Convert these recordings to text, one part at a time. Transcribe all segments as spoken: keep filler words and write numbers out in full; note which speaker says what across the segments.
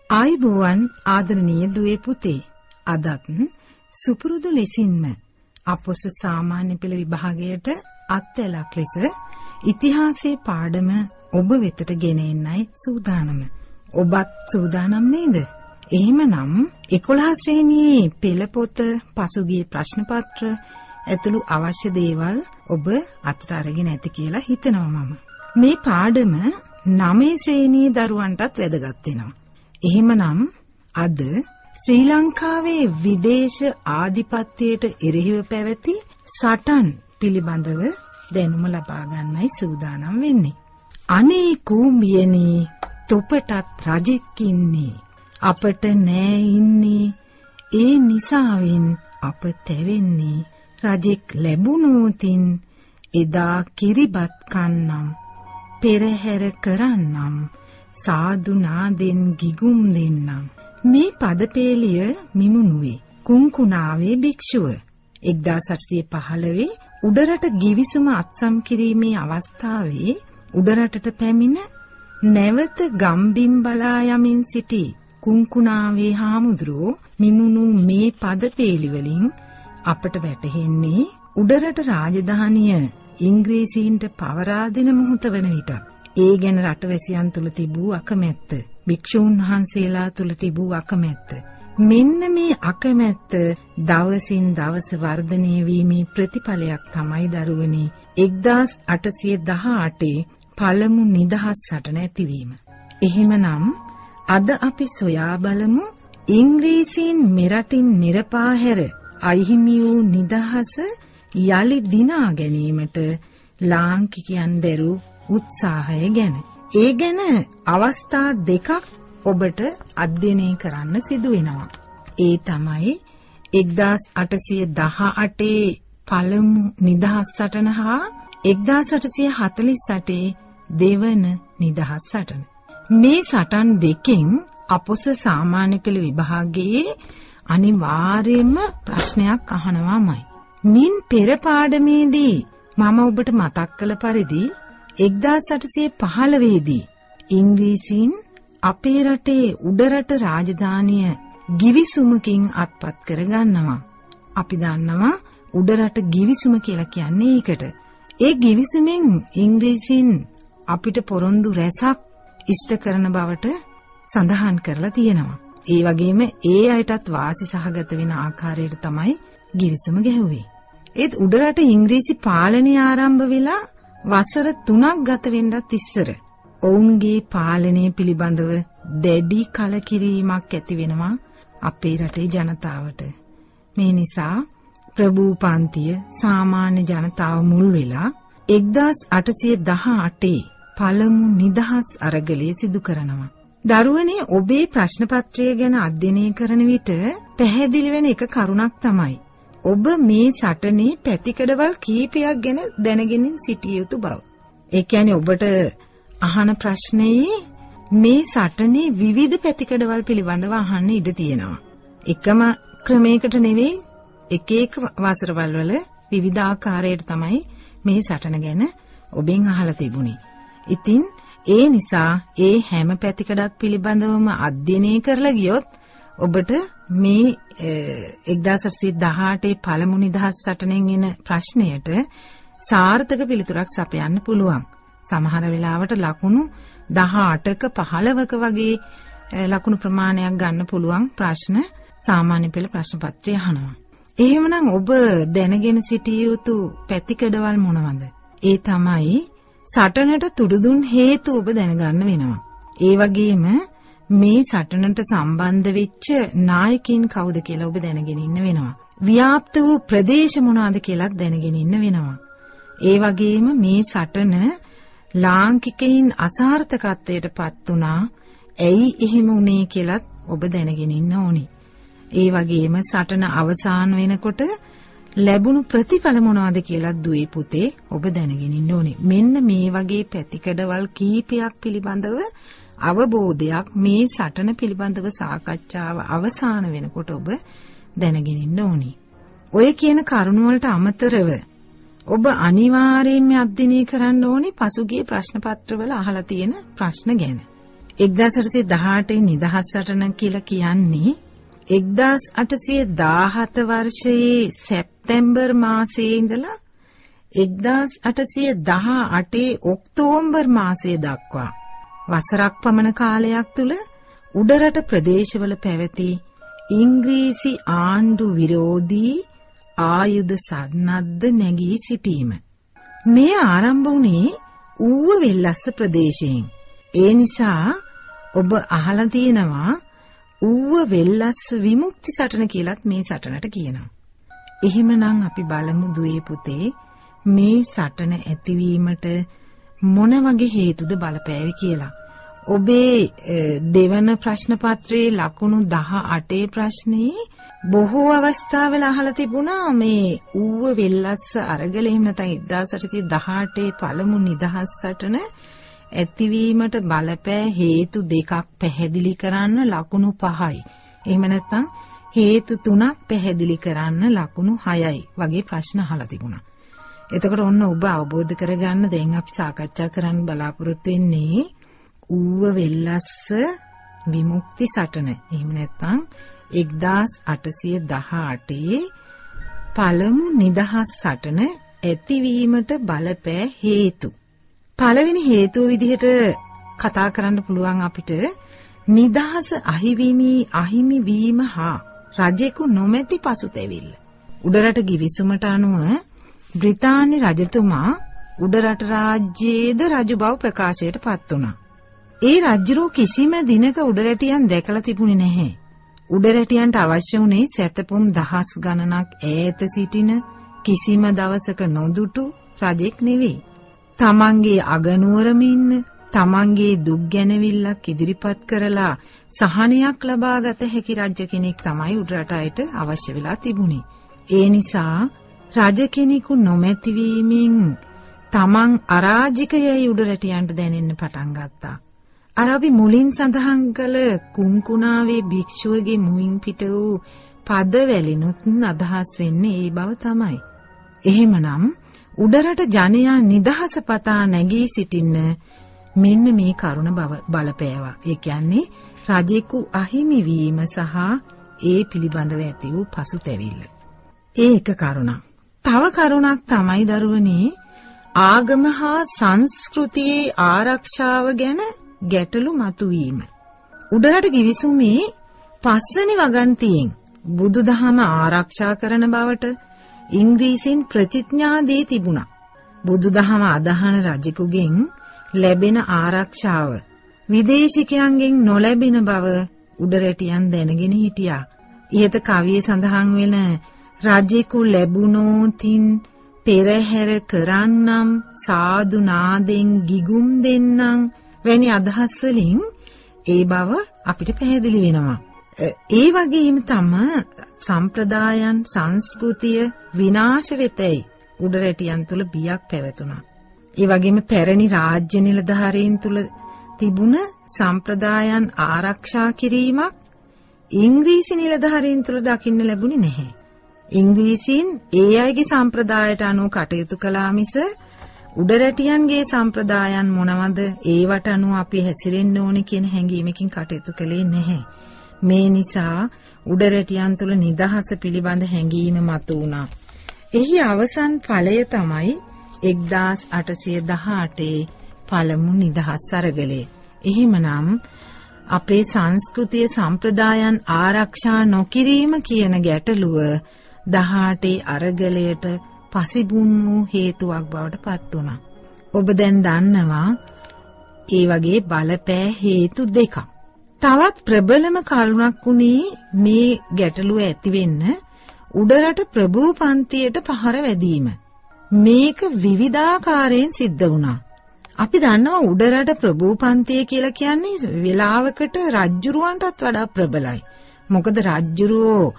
Speaker 1: ආයුබෝවන් ආදරණීය දුවේ පුතේ. අදත් සුපුරුදු ලෙසින්ම අපොස සාමාන්‍ය පෙළ විභාගයට අත්වැලක් ලෙස ඉතිහාසයේ පාඩම ඔබ වෙතට ගෙන එන්නයි සූදානම. ඔබත් සූදානම් නේද? එහෙමනම් එකොළහ ශ්‍රේණියේ පෙළ පොත, පසුගිය ප්‍රශ්න පත්‍ර ඇතුළු අවශ්‍ය දේවල් ඔබ අතට අරගෙන ඇති කියලා හිතනවා මම. මේ පාඩම නවය ශ්‍රේණියේ දරුවන්ටත් වැදගත් වෙනවා. එහෙමනම් අද ශ්‍රී ලංකාවේ විදේශ ආධිපත්‍යයට එරෙහිව පැවති සටන් පිළිබඳව දැනුම ලබා ගන්නයි සූදානම් වෙන්නේ. අනේ කූඹියනේ තොපටත් රජෙක් ඉන්නේ, අපට නෑ ඉන්නේ, ඒ නිසාවෙන් අප තැවෙන්නේ, රජෙක් ලැබුණෝතින් එදා කිරිබත් කන්නම්, පෙරහැර කරන්නම්, සාදු නාදෙන් ගිගුම් දෙන්නම්. මේ පදපේලිය මිමුණුවේ කුංකුණාවේ භික්ෂුව එක්දාස් අටසිය පහළොව උඩරට ගිවිසුම අත්සම් කිරීමේ අවස්ථාවේ උඩරටට පැමිණ නැවත ගම්බිම් බලා යමින් සිටි කුංකුණාවේ හාමුදුරුවෝ මිමුණු මේ පදපේලි වලින් අපට වැටහෙන්නේ උඩරට රාජධානිය ඉංග්‍රීසීන්ට පවරා දෙන මොහොත වන විට ඒ ගැන රටවැසියන් තුල තිබූ අකමැත්ත, භික්ෂූන් වහන්සේලා තුල තිබූ අකමැත්ත, මෙන්න මේ අකමැත්ත දවසින් දවස වර්ධනය වීමේ ප්‍රතිඵලයක් තමයි දරුවනේ එක්දාස් අටසිය දහඅටේ පළමු නිදහස් සටන ඇතිවීම. එහෙමනම් අද අපි සොයා බලමු ඉංග්‍රීසීන් මෙරටින් නිරපා හැර අහිමි වූ නිදහස යලි දිනා ගැනීමට ලාංකිකයන් දැරූ උත්සාහය ගැන. ඒ ගැන අවස්ථා දෙකක් ඔබට අධ්‍යයනය කරන්න සිදු වෙනවා. ඒ තමයි එක්දාස් අටසිය දහඅටේ පළමු නිදහස් සටන හා එක්දාස් අටසිය හතළිස් අටේ දෙවන නිදහස් සටන. මේ සටන් දෙකෙන් අපොස සාමාන්‍ය පෙළ විභාගයේ අනිවාර්යයෙන්ම ප්‍රශ්නයක් අහනවාමයි. මින් පෙර පාඩමේදී මම ඔබට මතක් කළ පරිදි එක්දාස් අටසිය පහළොවදී ඉංග්‍රීසීන් අපේ රටේ උඩරට රාජධානිය ගිවිසුමකින් අත්පත් කරගන්නවා. අපි දන්නවා උඩරට ගිවිසුම කියලා කියන්නේ ඒකට. ඒ ගිවිසුමෙන් ඉංග්‍රීසීන් අපිට පොරොන්දු රැසක් ඉෂ්ට කරන බවට සඳහන් කරලා තියෙනවා. ඒ වගේම ඒ අයටත් වාසි සහගත වෙන ආකාරයට තමයි ගිවිසුම ගැහුවේ. ඒත් උඩරට ඉංග්‍රීසි පාලනය ආරම්භ වෙලා වසර තුනක් ගත වෙන්නත් ඉස්සර ඔවුන්ගේ පාලනය පිළිබඳව දැඩි කලකිරීමක් ඇති වෙනවා අපේ රටේ ජනතාවට. මේ නිසා ප්‍රභූ පන්තිය සාමාන්‍ය ජනතාව මුල් වෙලා එක්දාස් අටසිය දහඅටේ පළමු නිදහස් අරගලය සිදු කරනවා. දරුවනේ ඔබේ ප්‍රශ්න පත්‍රය ගැන අධ්‍යයනය කරන විට පැහැදිලි වෙන එක කරුණක් තමයි ඔබ මේ සටනේ පැතිකඩවල් කීපයක් ගැන දැනගෙන සිටිය යුතු බව. ඒ කියන්නේ ඔබට අහන ප්‍රශ්නයේ මේ සටනේ විවිධ පැතිකඩවල් පිළිබඳව අහන්න ඉඩ තියෙනවා. එකම ක්‍රමයකට නෙවෙයි, එක එක වසරවල් වල විවිධ ආකාරයට තමයි මේ සටන ගැන ඔබෙන් අහලා තිබුණේ. ඉතින් ඒ නිසා ඒ හැම පැතිකඩක් පිළිබඳවම අධ්‍යයනය කරලා ගියොත් ඔබට මේ එක්දාස් අටසිය දහඅටේ පළමු නිදහස් සටනෙන් එන ප්‍රශ්නයට සාර්ථක පිළිතුරක් සපයන්න පුළුවන්. සමහර වෙලාවට ලකුණු දහඅටක පහළොවක වගේ ලකුණු ප්‍රමාණයක් ගන්න පුළුවන් ප්‍රශ්න සාමාන්‍ය පෙළ ප්‍රශ්න පත්‍රය අහනවා. එහෙමනම් ඔබ දැනගෙන සිටිය යුතු පැතිකඩවල් මොනවද? ඒ තමයි සටනට තුඩුදුන් හේතු ඔබ දැනගන්න වෙනවා. ඒ වගේම මේ සටනට සම්බන්ධ වෙච්ච නායකයින් කවුද කියලා ඔබ දැනගෙන ඉන්න වෙනවා. ව්‍යාප්ත වූ ප්‍රදේශ මොනවාද කියලාත් දැනගෙන ඉන්න වෙනවා. ඒ වගේම මේ සටන ලාංකිකයින් අසාර්ථකත්වයට පත් වුණා. ඇයි එහෙම වුනේ කියලාත් ඔබ දැනගෙන ඉන්න ඕනේ. ඒ වගේම සටන අවසන් වෙනකොට ලැබුණු ප්‍රතිඵල මොනවද කියලා දුවේ පුතේ ඔබ දැනගෙන ඉන්න ඕනේ. මෙන්න මේ වගේ පැතිකඩවල් කීපයක් පිළිබඳව අවබෝධයක් මේ සටන පිළිබඳව සාකච්ඡාව අවසන් වෙනකොට ඔබ දැනගෙන ඉන්න ඕනේ. ඔය කියන කරුණු වලට අමතරව ඔබ අනිවාර්යයෙන්ම අධ්‍යයනය කරන්න ඕනේ පසුගිය ප්‍රශ්න පත්‍රවල අහලා තියෙන ප්‍රශ්න ගැන. එක්දාස් අටසිය දහඅටේ නිදහස් සටන කියලා කියන්නේ එක්දාස් අටසිය දාහත වර්ෂයේ සැප්තැම්බර් මාසයේ ඉඳලා එක්දාස් අටසිය දහඅටේ ඔක්තෝබර් මාසය දක්වා වසරක් පමණ කාලයක් තුල උඩරට ප්‍රදේශවල පැවති ඉංග්‍රීසි ආණ්ඩු විරෝධී ආයුධ සන්නද්ධ නැගී සිටීම. මේ ආරම්භ වුණේ ඌව වෙල්ලස්ස ප්‍රදේශයෙන්. ඒ නිසා ඔබ අහලා තියෙනවා ඌව වෙල්ලස්ස විමුක්ති සටන කියලත් මේ සටනට කියනවා. එහෙමනම් අපි බලමු දුවේ පුතේ මේ සටන ඇතිවීමට මොන වගේ හේතුද බලපෑවේ කියලා. ඔබේ දෙවන ප්‍රශ්න පත්‍රයේ ලකුණු දහඅටේ ප්‍රශ්නේ බොහෝ අවස්ථාවල අහලා තිබුණා මේ ඌව වෙල්ලස්ස අරගල එහෙම නැත්නම් එක්දාස් අටසිය දහඅටේ පළමු නිදහස් සටන ඇතිවීමට බලපෑ හේතු දෙකක් පැහැදිලි කරන්න ලකුණු පහයි. එහෙම නැත්නම් හේතු තුනක් පැහැදිලි කරන්න ලකුණු හයයි වගේ ප්‍රශ්න අහලා තිබුණා. එතකොට ඔන්න ඔබ අවබෝධ කරගන්න දැන් අපි සාකච්ඡා කරන්න බලාපොරොත්තු වෙන්නේ ඌව වෙල්ලස්ස විමුක්ති සටන. එහෙම නැත්නම් එක්දාස් අටසිය දහඅටේ පළමු නිදහස් සටන ඇතිවීමට බලපෑ හේතු. පළවෙනි හේතුව විදිහට කතා කරන්න පුළුවන් අපිට නිදහස අහිවිමි අහිමි වීම හා රජෙකු නොමැති පසුතැවිල්ල. උඩරට ගිවිසුමට අනුව බ්‍රිතාන්‍ය රජතුමා උඩරට රාජ්‍යයේද රජු බව ප්‍රකාශයට පත් වුණා. ඒ රජුරෝ කිසිම දිනක උඩරැටියන් දැකලා තිබුණේ නැහැ. උඩරැටියන්ට අවශ්‍ය වුණේ සැතපුම් දහස් ගණනක් ඈත සිටින කිසිම දවසක නොදුටු රජෙක් නෙවෙයි. තමන්ගේ අගනුවරම ඉන්න තමන්ගේ දුක් ගැනවිල්ලක් ඉදිරිපත් කරලා සහනයක් ලබාගත හැකි රජ කෙනෙක් තමයි උඩරට අයට අවශ්‍ය වෙලා තිබුණේ. ඒ නිසා රජ කෙනෙකු නොමැති වීමෙන් තමන් අරාජිකයයි උඩරටියන්ට දැනෙන්න පටන් ගත්තා. අර අපි මුලින් සඳහන් කළ කුංකුණාවේ භික්ෂුවගේ මුවින් පිට වූ පදවැලිනුත් අදහස් වෙන්නේ ඒ බව තමයි. එහෙමනම් උඩරට ජනයා නිදහස පතා නැගී සිටින්න මෙන්න මේ කරුණ බලපෑවා. ඒ කියන්නේ රජෙකු අහිමි වීම සහ ඒ පිළිබඳව ඇති වූ පසුතැවිල්ල. ඒ එක කරුණක්. තව කරුණක් තමයි දරුවනේ ආගම හා සංස්කෘතියේ ආරක්ෂාව ගැන ගැටලු මතුවීම. උඩරට ගිවිසුමේ පස්වෙනි වගන්තියෙන් බුදුදහම ආරක්ෂා කරන බවට ඉංග්‍රීසින් ප්‍රතිඥා දී තිබුණා. බුදුදහම අදහන රජෙකුගෙන් ලැබෙන ආරක්ෂාව විදේශිකයන්ගෙන් නොලැබෙන බව උඩරටියන් දැනගෙන හිටියා. ඉහත කවියේ සඳහන් වෙන රජෙකු ලැබුණෝතින් පෙරහැර කරන්නම් සාදු නාදෙන් ගිගුම් දෙන්නම් වැනි අදහස් වලින් ඒ බව අපිට පැහැදිලි වෙනවා. ඒ වගේම තම සම්ප්‍රදායන් සංස්කෘතිය විනාශ වෙතයි උඩරැටියන් තුල බියක් පැවතුණා. ඒ වගේම පැරණි රාජ්‍ය නිලධාරීන් තුල තිබුණ සම්ප්‍රදායන් ආරක්ෂා කිරීමක් ඉංග්‍රීසි නිලධාරීන් තුල දකින්න ලැබුණේ නැහැ. ඉංග්‍රීසීන් ඒ අයගේ සම්ප්‍රදායට අනුව කටයුතු කළා මිස උඩරැටියන්ගේ සම්ප්‍රදායන් මොනවද ඒවට අනුව අපි හැසිරෙන්න ඕනේ කියන හැඟීමකින් කටයුතු කළේ නැහැ. මේ නිසා උඩරැටියන් තුළ නිදහස පිළිබඳ හැඟීම මතුවුණා. එහි අවසන් ඵලය තමයි එක්දාස් අටසිය දහඅටේ පළමු නිදහස් අරගලය. එහෙමනම් අපේ සංස්කෘතිය සම්ප්‍රදායන් ආරක්ෂා නොකිරීම කියන ගැටලුව දහඅටේ අරගලයට පසිබුන් වූ හේතුවක් බවට පත් වුණා. ඔබ දැන් දන්නවා ඒ වගේ බලපෑ හේතු දෙකක්. තවත් ප්‍රබලම කරුණක් උනේ මේ ගැටලුව ඇති වෙන්න උඩරට ප්‍රභූ පන්තියට පහර වැදීම. මේක විවිධාකාරයෙන් සිද්ධ වුණා. අපි දන්නවා උඩරට ප්‍රභූ පන්තිය කියලා කියන්නේ වෙලාවකට රජ්ජුරුවන්ටත් වඩා ප්‍රබලයි. මොකද රජ්ජුරුවෝ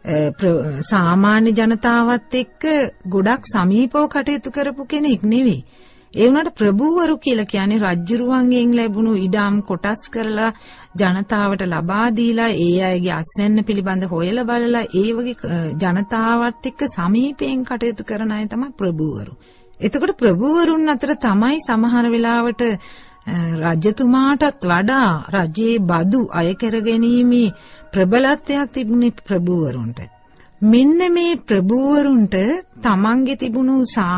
Speaker 1: සාමාන්‍ය ජනතාවත් එක්ක ගොඩක් සමීපව කටයුතු කරපු කෙනෙක් නෙවෙයි. ඒ වුණාට ප්‍රභූවරු කියලා කියන්නේ රජ්ජුරුවන්ගෙන් ලැබුණු ඉඩම් කොටස් කරලා ජනතාවට ලබා දීලා ඒ අයගේ අස්වැන්න පිළිබඳ හොයලා බලලා ඒ වගේ ජනතාවත් එක්ක සමීපයෙන් කටයුතු කරන අය තමයි ප්‍රභූවරු. එතකොට ප්‍රභූවරුන් අතර තමයි සමහර වෙලාවට රජතුමාටත් වඩා රජයේ බදු අය කරගැනීමේ ප්‍රබලත්වයක් තිබුණේ ප්‍රභූවරුන්ට. මෙන්න මේ ප්‍රභූවරුන්ට තමන්ගේ තිබුණු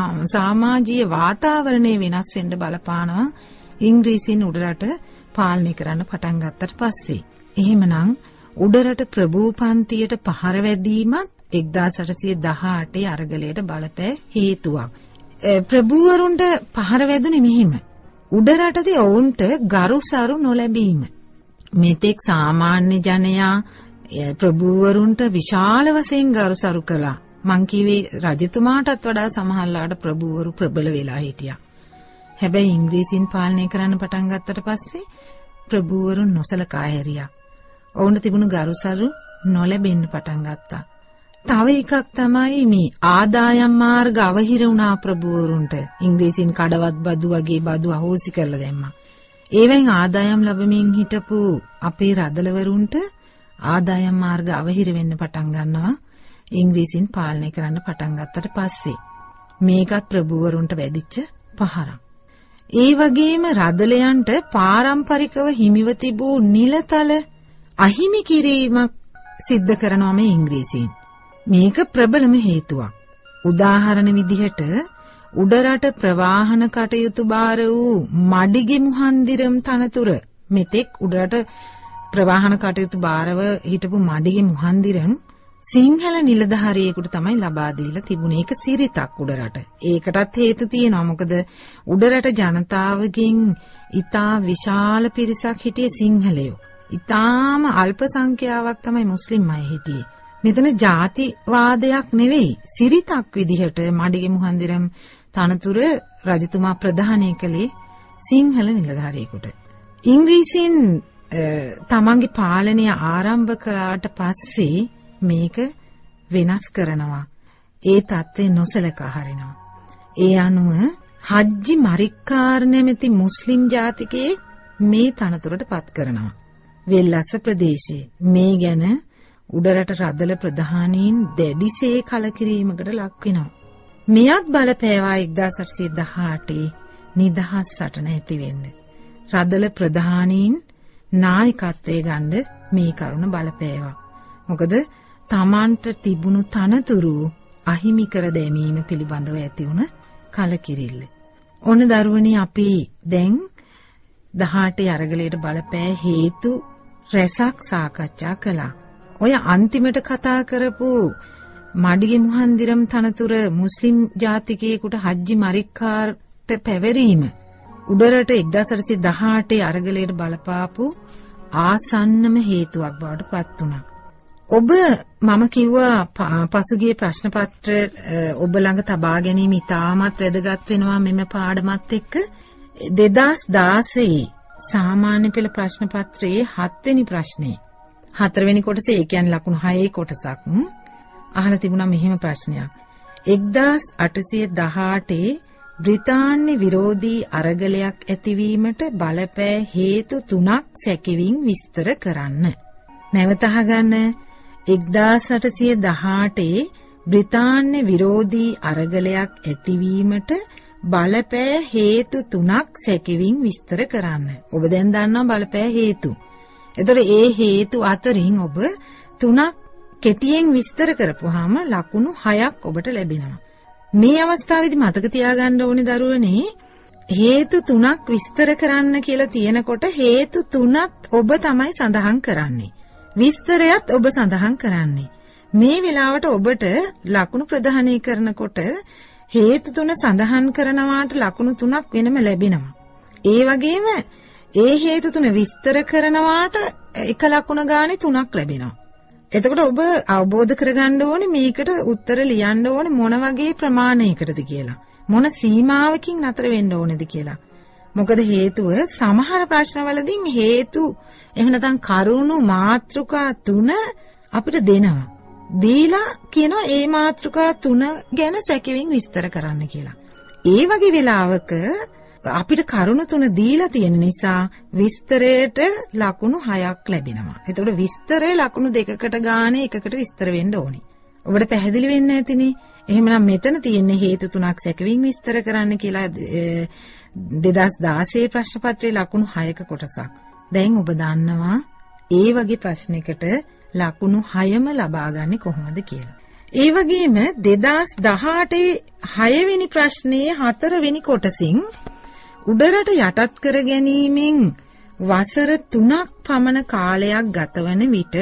Speaker 1: සමාජීය වාතාවරණය වෙනස් වෙන්න බලපානවා ඉංග්‍රීසින් උඩරට පාලනය කරන්න පටන් ගත්තට පස්සේ. එහෙමනම් උඩරට ප්‍රභූ පන්තියට පහර වැදීමත් එක්දාස් අටසිය දහඅටේ අරගලයට බලපෑ හේතුවක්. ප්‍රභූවරුන්ට පහර වැදුනේ මෙහිම. උඩරටදී ඔවුන්ට ගරුසරු නොලැබීම. මෙතෙක් සාමාන්‍ය ජනයා ප්‍රභූවරුන්ට විශාල වශයෙන් ගරුසරු කළා. මං කිව්වේ රජතුමාටත් වඩා සමහරලාට ප්‍රභූවරු ප්‍රබල වෙලා හිටියා. හැබැයි ඉංග්‍රීසින් පාලනය කරන්න පටන් ගත්තට පස්සේ ප්‍රභූවරුන් නොසලකා හැරියා. ඔවුන්ට තිබුණු ගරුසරු නොලැබෙන්න පටන් ගත්තා. තව එකක් තමයි මේ ආදායම් මාර්ග අවහිර වුණා ප්‍රභූවරුන්ට. ඉංග්‍රීසින් කඩවත් බදු වගේ බදු අහෝසි කරලා දැම්මා. ඒවෙන් ආදායම් ලැබමින් හිටපු අපේ රදලවරුන්ට ආදායම් මාර්ග අවහිර වෙන්න පටන් ගන්නවා ඉංග්‍රීසින් පාලනය කරන්න පටන් ගත්තට පස්සේ. මේකත් ප්‍රභූවරුන්ට වැදිච්ච පහරක්. ඒ වගේම රදලයන්ට පාරම්පරිකව හිමිව තිබූ නිලතල අහිමි කිරීමක් සිද්ධ කරනවා මේ ඉංග්‍රීසීන්. මේක ප්‍රබලම හේතුවක්. උදාහරණ විදිහට උඩරට ප්‍රවාහන කටයුතු බාර වූ මඩිගේ මුහන්දිරම් තනතුර මෙතෙක් උඩරට ප්‍රවාහන කටයුතු බාරව හිටපු මඩිගේ මුහන්දිරම් සිංහල නිලධාරියෙකුට තමයි ලබා දීලා තිබුණේ. ඒක සිරිතක් උඩරට. ඒකටත් හේතු තියෙනවා. මොකද උඩරට ජනතාවගෙන් ඉතා විශාල පිරිසක් හිටියේ සිංහලයෝ. ඉතාම අල්ප සංඛ්‍යාවක් තමයි මුස්ලිම් අය හිටියේ. මෙතන ಜಾතිවාදයක් නෙවෙයි, සිරිතක් විදිහට මඩිගේ මුහන්දිරම් තනතුර රජතුමා ප්‍රදානය කළේ සිංහල නිලධාරියෙකුට. ඉංග්‍රීසින් තමන්ගේ පාලනය ආරම්භ කළාට පස්සේ මේක වෙනස් කරනවා. ඒ தත්ත්වය නොසලකා හරිනවා. ඒ අනුව හජ්ජි මරික්කාර් නැමැති මුස්ලිම් ජාතිකයෙක් මේ තනතුරට පත් කරනවා. වෙල්ලස්ස ප්‍රදේශයේ. මේ ගැන උඩරට රදල ප්‍රධානීන් දැඩිසේ කලකිරීමකට ලක් වෙනවා. මෙයත් බලපෑවා එක්දාස් අටසිය දහඅටේ නිදහස් සටන ඇති වෙන්න. රදල ප්‍රධානීන් නායකත්වයේ ගන්න මේ කරුණ බලපෑවා. මොකද තමන්ට තිබුණු තනතුරු අහිමි කර දැමීම පිළිබඳව ඇති වුණ කලකිරිල්ල. ඔන්න දරුවනේ අපි දැන් දහඅටේ අරගලයට බලපෑ හේතු රැසක් සාකච්ඡා කළා. ඔය අන්තිමට කතා කරපු මඩිගේ මුහන්දිරම් තනතුර මුස්ලිම් ජාතිකයෙකුට හජ්ජි මරික්කාර්ට පැවරීම උඩරට එක්දාස් අටසිය දහඅටේ අරගලයට බලපාපු ආසන්නම හේතුවක් බවට පත් වුණා. ඔබ මම කිව්වා පසුගිය ප්‍රශ්න පත්‍ර ඔබ ළඟ තබා ගැනීම ඉතාමත් වැදගත් වෙනවා මෙම පාඩමත් එක්ක. දෙදාස් දාසයේ සාමාන්‍ය පෙළ ප්‍රශ්න පත්‍රයේ හත්වෙනි ප්‍රශ්නේ හතරවෙනි කොටසේ, ඒ කියන්නේ ලකුණු හයේ කොටසක් අහලා තිබුණා මෙහෙම ප්‍රශ්නයක්. එක්දාස් අටසිය දහඅටේ බ්‍රිතාන්‍ය විරෝධී අරගලයක් ඇතිවීමට බලපෑ හේතු තුනක් සැකෙවින් විස්තර කරන්න. නැවත අහගන්න. එක්දාස් අටසිය දහඅටේ බ්‍රිතාන්‍ය විරෝධී අරගලයක් ඇතිවීමට බලපෑ හේතු තුනක් සැකෙවින් විස්තර කරන්න. ඔබ දැන් දන්නවා බලපෑ හේතු. එතකොට ඒ හේතු අතරින් ඔබ තුනක් කෙටියෙන් විස්තර කරපුවාම ලකුණු හයක් ඔබට ලැබෙනවා. මේ අවස්ථාවේදී මතක තියාගන්න ඕනේ දරුවනේ, හේතු තුනක් විස්තර කරන්න කියලා තියෙනකොට හේතු තුනත් ඔබ තමයි සඳහන් කරන්නේ. විස්තරයත් ඔබ සඳහන් කරන්නේ. මේ වෙලාවට ඔබට ලකුණු ප්‍රදානය කරනකොට හේතු තුන සඳහන් කරනවාට ලකුණු තුනක් වෙනම ලැබෙනවා. ඒ වගේම ඒ හේතු තුන විස්තර කරනවාට එක ලකුණ ගානේ තුනක් ලැබෙනවා. එතකොට ඔබ අවබෝධ කරගන්න ඕනේ මේකට උත්තර ලියන්න ඕනේ මොන වගේ ප්‍රමාණයකටද කියලා. මොන සීමාවකින් නතර වෙන්න ඕනේද කියලා. මොකද හේතුව සමහර ප්‍රශ්නවලදී හේතු එහෙම නැත්නම් කරුණු මාත්‍රිකා තුන අපිට දෙනවා. දීලා කියනවා ඒ මාත්‍රිකා තුන ගැන සැකෙවින් විස්තර කරන්න කියලා. ඒ වගේ වෙලාවක අපිට කරුණු තුන දීලා තියෙන නිසා විස්තරයට ලකුණු හයක් ලැබෙනවා. එතකොට විස්තරේ ලකුණු දෙකකට ගානේ එකකට විස්තර වෙන්න ඕනේ. ඔබට පැහැදිලි වෙන්නේ නැතිනේ. එහෙමනම් මෙතන තියෙන හේතු තුනක් සැකවින් විස්තර කරන්න කියලා දෙදාස් දාසය ප්‍රශ්න පත්‍රයේ ලකුණු හයක කොටසක්. දැන් ඔබ දන්නවා ඒ වගේ ප්‍රශ්නයකට ලකුණු හයම ලබා ගන්නේ කොහොමද කියලා. ඒ වගේම දෙදාස් දහඅටේ හයවෙනි ප්‍රශ්නයේ හතරවෙනි කොටසින් උඩරට යටත් කර ගැනීමෙන් වසර තුනක් පමණ කාලයක් ගතවන විට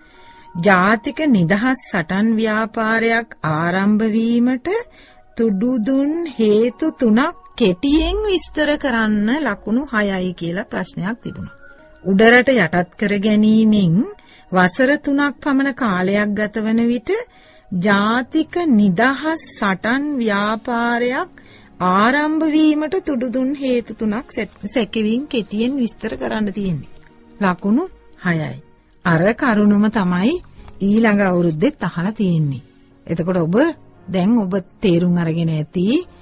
Speaker 1: ජාතික නිදහස් සටන් ව්‍යාපාරයක් ආරම්භ වීමට තුඩු දුන් හේතු තුනක් කෙටියෙන් විස්තර කරන්න ලකුණු හයයි කියලා ප්‍රශ්නයක් තිබුණා. උඩරට යටත් කර ගැනීමෙන් වසර තුනක් පමණ කාලයක් ගතවන විට ජාතික නිදහස් සටන් ව්‍යාපාරයක් ආරම්භ වීමට තුඩු දුන් හේතු තුනක් සැකෙවින් කෙටියෙන් විස්තර කරන්න තියෙන්නේ. ලකුණු හයයි. අර කරුණුම තමයි ඊළඟ අවුරුද්දෙත් අහලා තියෙන්නේ. එතකොට ඔබ දැන් ඔබ තේරුම් අරගෙන ඇති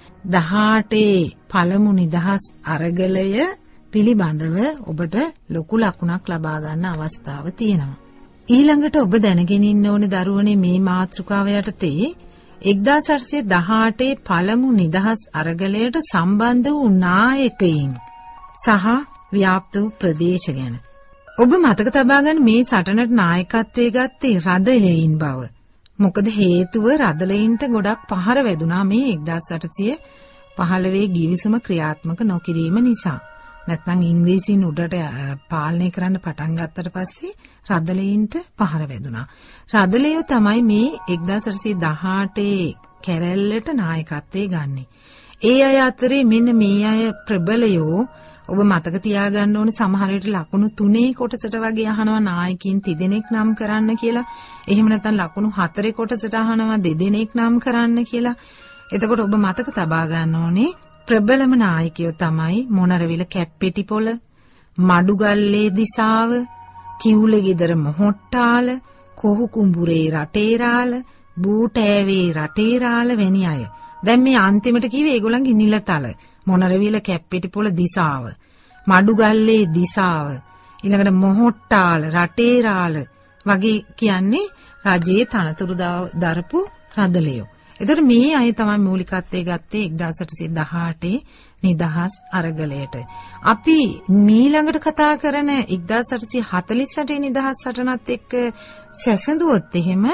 Speaker 1: දහඅටේ පළමු නිදහස් අරගලය පිළිබඳව ඔබට ලොකු ලකුණක් ලබා ගන්න අවස්ථාව තියෙනවා. ඊළඟට ඔබ දැනගෙන ඉන්න ඕනේ දරුවනේ මේ මාතෘකාව යටතේ එක්දාස් අටසිය දහඅටේ පළමු නිදහස් අරගලයට සම්බන්ධ වූ නායකයින් සහ ව්‍යාප්ත වූ ප්‍රදේශ ගැන. ඔබ මතක තබා ගන්න මේ සටනට නායකත්වයේ ගත්තේ රදලෙයින් බව. මොකද හේතුව රදලෙයින්ට ගොඩක් පහර වැදුනා මේ එක්දාස් අටසිය පහළොවේ ගිවිසුම ක්‍රියාත්මක නොකිරීම නිසා. නැත්නම් ඉංග්‍රීසීන් උඩට පාලනය කරන්න පටන් ගත්තට පස්සේ රදලෙයින්ට පහර වැදුනා. රදලෙයෝ තමයි මේ එක්දාස් අටසිය දහඅටේ කැරැල්ලට නායකත්වයේ ගන්නෙ. ඒ අය අතරේ මෙන්න මේ අය ප්‍රබලයෝ ඔබ මතක තියාගන්න ඕනේ සමහර විට ලකුණු තුනේ කොටසට වගේ අහනවා නායකින් තිදෙනෙක් නම් කරන්න කියලා. එහෙම නැත්නම් ලකුණු හතරේ කොටසට අහනවා දෙදෙනෙක් නම් කරන්න කියලා. එතකොට ඔබ මතක තබා ගන්න ඕනේ ප්‍රබලම නායකයෝ තමයි මොනරවිල කැප්පෙටිපොළ, මඩුගල්ලේ දිසාව, කිව්ලෙගෙදර මොහොට්ටාල, කොහු කුඹුරේ රටේරාල, බූටෑවේ රටේරාල වැනි අය. දැන් මේ අන්තිමට කිව්වේ ඒගොල්ලන්ගේ නිලතල මොනරවිල කැප්පෙටිපොළ දිසාව, මඩුගල්ලේ දිසාව, ඊළඟට මොහොට්ටාල, රටේරාල වගේ කියන්නේ රජයේ තනතුරු දරපු රදලියෝ. එතකොට මේ අය තමයි මූලිකත්වයේ ගත්තේ එක්දාස් අටසිය දහඅටේ නිදහස් අරගලයට. අපි මීළඟට කතා කරන එක්දාස් අටසිය හතළිස් අටේ නිදහස් සටනත් එක්ක සැසඳුවොත් එහෙම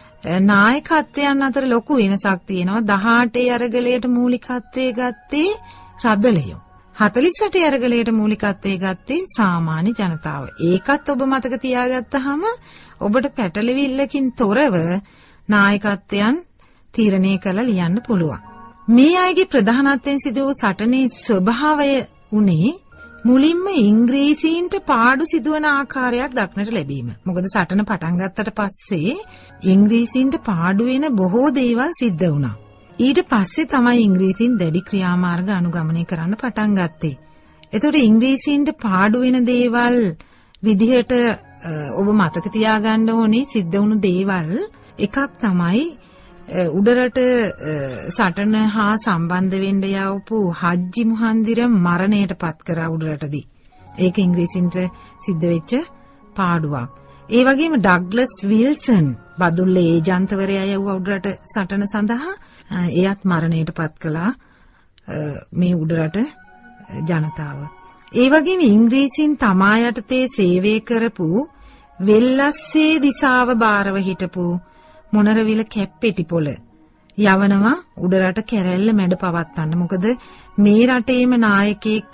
Speaker 1: නායකත්වයන් අතර ලොකු වෙනසක් තියෙනවා. දහඅටේ අරගලයට මූලිකත්වයේ ගත්තේ රදලියෝ. හතළිස් අටේ අරගලයට මූලිකත්වයේ ගත්තේ සාමාන්‍ය ජනතාව. ඒකත් ඔබ මතක තියාගත්තාම ඔබට පැටලෙවිල්ලකින් තොරව නායකත්වයන් තීරණය කළ ලියන්න පුළුවන්. මේ අයගේ ප්‍රධානත්වයෙන් සිදු වූ සටනේ ස්වභාවය උනේ මුලින්ම ඉංග්‍රීසීන්ට පාඩු සිදුවන ආකාරයක් දක්නට ලැබීම. මොකද සටන පටන් ගත්තට පස්සේ ඉංග්‍රීසීන්ට පාඩු වෙන බොහෝ දේවල් සිද්ධ වුණා. ඊට පස්සේ තමයි ඉංග්‍රීසීන් දැඩි ක්‍රියාමාර්ග අනුගමනය කරන්න පටන් ගත්තේ. එතකොට ඉංග්‍රීසීන්ට පාඩු වෙන දේවල් විදිහට ඔබ මතක තියාගන්න ඕනේ සිද්ධ වුණු දේවල් එකක් තමයි උඩරට සටන හා සම්බන්ධ වෙන්න යවපු හජ්ජි මුහන්දිර මරණයට පත් කරා උඩරටදී. ඒක ඉංග්‍රීසින්ට සිද්ධ වෙච්ච පාඩුවක්. ඒ වගේම ඩග්ලස් විල්සන් බදුල්ලේ ඒජන්තවරයා යවුවා උඩරට සටන සඳහා එයත් මරණයට පත් කළා මේ උඩරට ජනතාව. ඒ වගේම ඉංග්‍රීසින් තමා යටතේ සේවය කරපු වෙල්ලස්සේ දිසාව බාරව හිටපු මොනරවිල කැප්පෙටිපොළ යවනවා උඩරට කැරැල්ල මැඩ පවත්තන්න. මොකද මේ රටේම නායකයෙක්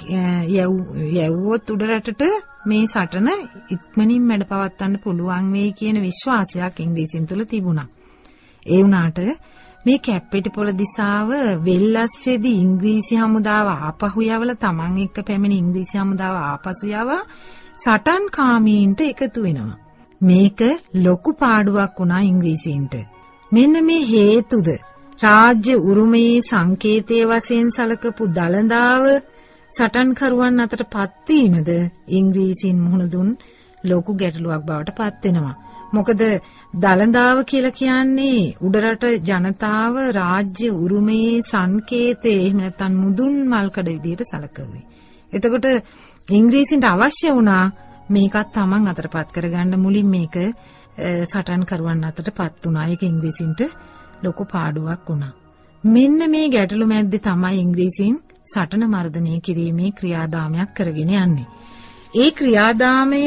Speaker 1: යවුවොත් උඩරටට මේ සටන ඉක්මනින් මැඩ පවත්තන්න පුළුවන් වෙයි කියන විශ්වාසයක් ඉංග්‍රීසින් තුල තිබුණා. ඒ වුණාට මේ කැප්පෙටිපොළ දිසාව වෙල්ලස්සේදී ඉංග්‍රීසි හමුදාව ආපහු යවලා තමන් එක්ක පැමිණි ඉංග්‍රීසි හමුදාව ආපසු යවා සටන් කාමීන්ට එකතු වෙනවා. මේක ලොකු පාඩුවක් වුණා ඉංග්‍රීසීන්ට. මෙන්න මේ හේතුද රාජ්‍ය උරුමයේ සංකේතයේ වශයෙන් සැලකපු දළදාව සටන්කරුවන් අතර පත්වීමද ඉංග්‍රීසීන් මුහුණ දුන් ලොකු ගැටලුවක් බවට පත් වෙනවා. මොකද දළදාව කියලා කියන්නේ උඩරට ජනතාව රාජ්‍ය උරුමයේ සංකේතයේ එහෙම නැත්නම් මුදුන් මල්කඩ විදියට සැලකුවේ. එතකොට ඉංග්‍රීසින්ට අවශ්‍ය වුණා මේකත් තමන් අතරපත් කරගන්න. මුලින් මේක සටන්කරුවන් අතරටපත් වුණා. ඒක ඉංග්‍රීසින්ට ලොකු පාඩුවක් වුණා. මෙන්න මේ ගැටලු මැද්දේ තමයි ඉංග්‍රීසියෙන් සටන මර්ධනය කිරීමේ ක්‍රියාදාමයක් කරගෙන යන්නේ. ඒ ක්‍රියාදාමය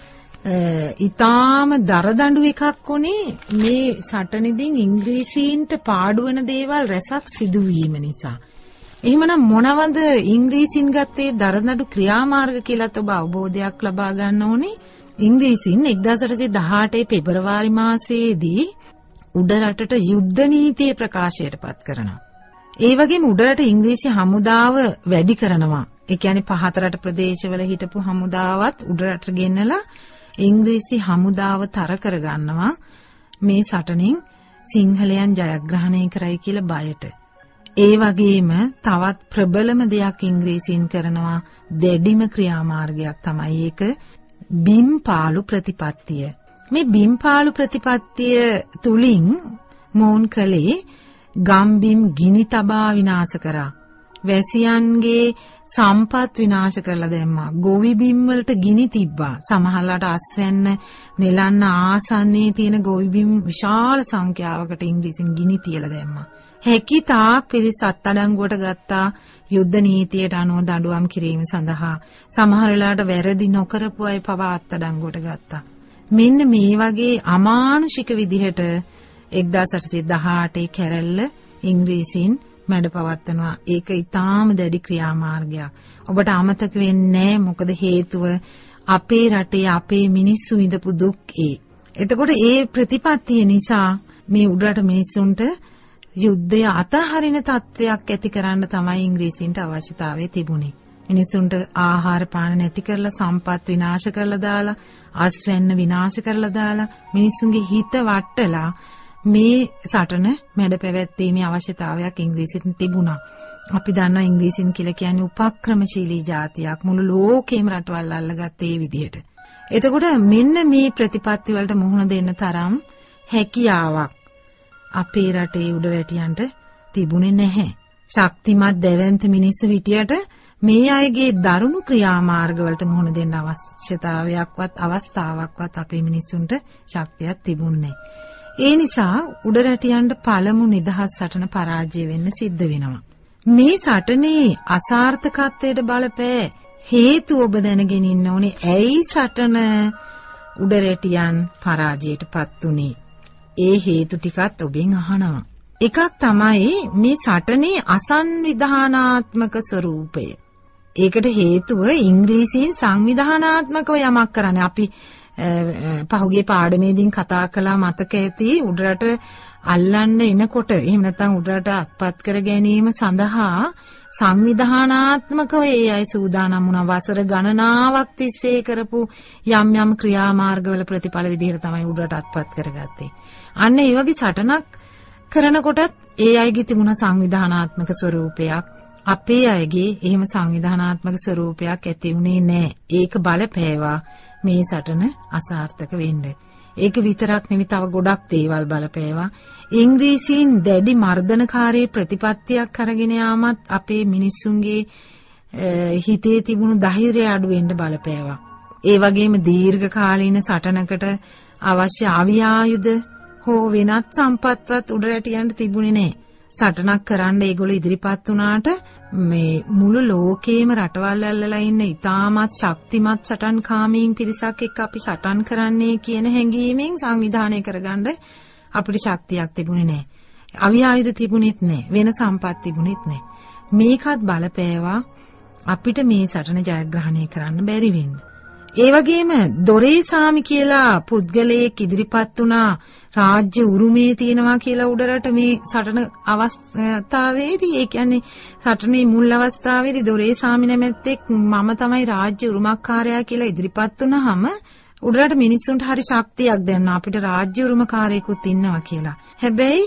Speaker 1: ඊටාම දරදඬු එකක් උනේ මේ සටනෙදින් ඉංග්‍රීසීන්ට පාඩු වෙන දේවල් රැසක් සිදුවීම නිසා. එහෙමනම් මොනවද ඉංග්‍රීසින් ගත්තේ දරදඬු ක්‍රියාමාර්ග කියලාත් ඔබ අවබෝධයක් ලබා ගන්න ඕනේ. ඉංග්‍රීසින් එක්දාස් අටසිය දහඅටේ පෙබරවාරි මාසයේදී උඩරටට යුද්ධ නීතිය ප්‍රකාශයට පත් කරනවා. ඒ වගේම උඩරට ඉංග්‍රීසි හමුදාව වැඩි කරනවා. ඒ කියන්නේ පහත රට ප්‍රදේශවල හිටපු හමුදාවත් උඩරට ගෙන්නලා ඉංග්‍රීසි හමුදාව තර කරගන්නවා මේ සටනින් සිංහලයන් ජයග්‍රහණය කරයි කියලා බයට. ඒ වගේම තවත් ප්‍රබලම දෙයක් ඉංග්‍රීසීන් කරනවා දෙඩිම ක්‍රියාමාර්ගයක් තමයි ඒක බිම්පාලු ප්‍රතිපත්තිය. මේ බිම්පාලු ප්‍රතිපත්තිය තුලින් මොවුන් කලේ ගම්බිම් ගිනි තබා විනාශ කරා. වැසියන්ගේ සම්පත් විනාශ කරලා දැම්මා. ගොවි බිම් වලට ගිනි තිබ්බා. සමහරලාට අස්වැන්න නෙලන්න ආසන්නයේ තියෙන ගොවි බිම් විශාල සංඛ්‍යාවකට ඉංග්‍රීසින් ගිනි තියලා දැම්මා. හැකි තාක් පිරිස අත්අඩංගුවට ගත්තා යුද්ධ නීතියට අනුව දඬුවම් කිරීම සඳහා. සමහර වෙලාවට වැරදි නොකරපු අය පවා අත්අඩංගුවට ගත්තා. මෙන්න මේ වගේ අමානුෂික විදිහට එක්දාස් අටසිය දහඅටේ කැරැල්ල ඉංග්‍රීසින් මැඩ පවත්වනවා. ඒක ඊටාම දැඩි ක්‍රියාමාර්ගයක්. ඔබට අමතක වෙන්නේ නැහැ මොකද හේතුව අපේ රටේ අපේ මිනිස්සු විඳපු දුක් ඒ. එතකොට ඒ ප්‍රතිපත්තිය නිසා මේ උඩරට මිනිස්සුන්ට යුද්ධය අතහරින තත්ත්වයක් ඇති කරන්න තමයි ඉංග්‍රීසින්ට අවශ්‍යතාවය තිබුණේ. මිනිසුන්ට ආහාර පාන නැති කරලා සම්පත් විනාශ කරලා දාලා අස්වැන්න විනාශ කරලා දාලා මිනිසුන්ගේ හිත වටලා මේ සටන මැඩ පැවැත්වීමේ අවශ්‍යතාවයක් ඉංග්‍රීසියට තිබුණා. අපි දන්නවා ඉංග්‍රීසින් කියලා කියන්නේ උපක්‍රමශීලී ජාතියක්. මුළු ලෝකෙම රටවල් අල්ලගත්තේ ඒ විදිහට. එතකොට මෙන්න මේ ප්‍රතිපත්ති වලට මුහුණ දෙන්න තරම් හැකියාවක් අපේ රටේ උඩරැටියන්ට තිබුණේ නැහැ. ශක්තිමත් දැවැන්ත මිනිස්සු හිටියට මේ අයගේ දරුණු ක්‍රියාමාර්ග වලට මුහුණ දෙන්න අවශ්‍යතාවයක්වත් අවස්ථාවක්වත් අපේ මිනිස්සුන්ට ශක්තියක් තිබුණේ නැහැ. ඒ නිසා උඩරැටියන්ට පළමු නිදහස් සටන පරාජය වෙන්න සිද්ධ වෙනවා. මේ සටනේ අසාර්ථකත්වයට බලපෑ හේතු ඔබ දැනගෙන ඉන්න ඕනේ. ඇයි සටන උඩරැටියන් පරාජයටපත් උනේ? ඒ හේතු ටිකත් ඔබෙන් අහනවා. එකක් තමයි මේ සටනේ අසංවිධානාත්මක ස්වરૂපය. ඒකට හේතුව ඉංග්‍රීසියෙන් සංවිධානාත්මකව යමක් කරන්නේ. අපි පහුගිය පාඩමේදීන් කතා කළා මතක ඇති උඩරට අල්ලන්න එනකොට එහෙම නැත්නම් උඩරට අත්පත් කර ගැනීම සඳහා සංවිධානාත්මකව ඒ අය සූදානම් වුණා. වසර ගණනාවක් තිස්සේ කරපු යම් යම් ක්‍රියාමාර්ගවල ප්‍රතිඵල විදිහට තමයි උඩරට අත්පත් කරගත්තේ. අන්න ඒ වගේ සටනක් කරනකොටත් ඒ අයගේ තිබුණ සංවිධානාත්මක ස්වરૂපයක් අපේ අයගේ එහෙම සංවිධානාත්මක ස්වરૂපයක් ඇති වුණේ නැහැ. ඒක බලපෑවා මේ සටන අසාර්ථක වෙන්න. ඒක විතරක් නෙවෙයි තව ගොඩක් දේවල් බලපෑවා. ඉංග්‍රීසීන් දැඩි මර්ධනකාරී ප්‍රතිපත්තියක් අරගෙන යාමත් අපේ මිනිස්සුන්ගේ හිතේ තිබුණු ධෛර්යය අඩු වෙන්න බලපෑවා. ඒ වගේම දීර්ඝ කාලීන සටනකට අවශ්‍ය අවි ආයුධ හෝ වෙනත් සම්පත්වත් උඩරැටියන්ට තිබුණේ නැහැ. සටනක් කරන්න ඒගොල්ලෝ ඉදිරිපත් වුණාට මේ මුළු ලෝකේම රටවල් ඇල්ලලා ඉන්න ඉතාමත් ශක්තිමත් සටන්කාමීන් පිරිසක් එක්ක අපි සටන් කරන්නේ කියන හැඟීමෙන් සංවිධානය කරගන්න අපිට ශක්තියක් තිබුණේ නැහැ. අවි ආයුධ තිබුණෙත් නැහැ. වෙන සම්පත් තිබුණෙත් නැහැ. මේකත් බලපෑවා අපිට මේ සටන ජයග්‍රහණය කරන්න බැරි වෙන්න. ඒ වගේම දොරේසාමි කියලා පුද්ගලයෙක් ඉදිරිපත් වුණා රාජ්‍ය උරුමේ තියෙනවා කියලා උඩරට මේ සටන අවස්ථාවේදී ඒ කියන්නේ සටනේ මුල් අවස්ථාවේදී දොරේසාමි නැමැත්තෙක් මම තමයි රාජ්‍ය උරුමකාරයා කියලා ඉදිරිපත් වුණාම උඩරට මිනිස්සුන්ට හරි ශක්තියක් දැනුණා අපිට රාජ්‍ය උරුමකාරයෙකුත් ඉන්නවා කියලා. හැබැයි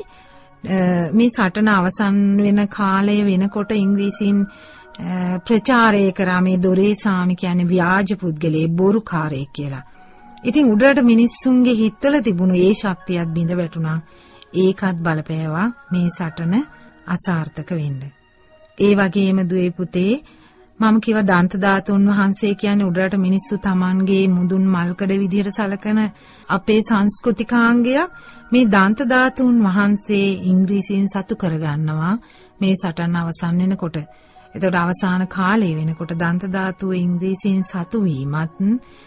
Speaker 1: මේ සටන අවසන් වෙන කාලය වෙනකොට ඉංග්‍රීසින් ප්‍රචාරය කරා මේ දොරේසාමි කියන්නේ ව්‍යාජ පුද්ගලයෙක් බොරුකාරයෙක් කියලා. ඉතින් උඩරට මිනිස්සුන්ගේ හිතවල තිබුණු ඒ ශක්තියත් බිඳ වැටුණා. ඒකත් බලපෑවා මේ සටන අසාර්ථක වෙන්න. ඒ වගේම දුවේ පුතේ මම කිව්වා දන්ත ධාතුන් වහන්සේ කියන්නේ උඩරට මිනිස්සු Tamanගේ මුදුන් මල්කඩ විදියට සලකන අපේ සංස්කෘතිකාංගයක්. මේ දන්ත ධාතුන් වහන්සේ ඉංග්‍රීසියෙන් සතු කරගන්නවා මේ සටන අවසන් වෙනකොට. එතකොට අවසාන කාලය වෙනකොට දන්ත ධාතුව ඉංග්‍රීසියෙන් සතු වීමත්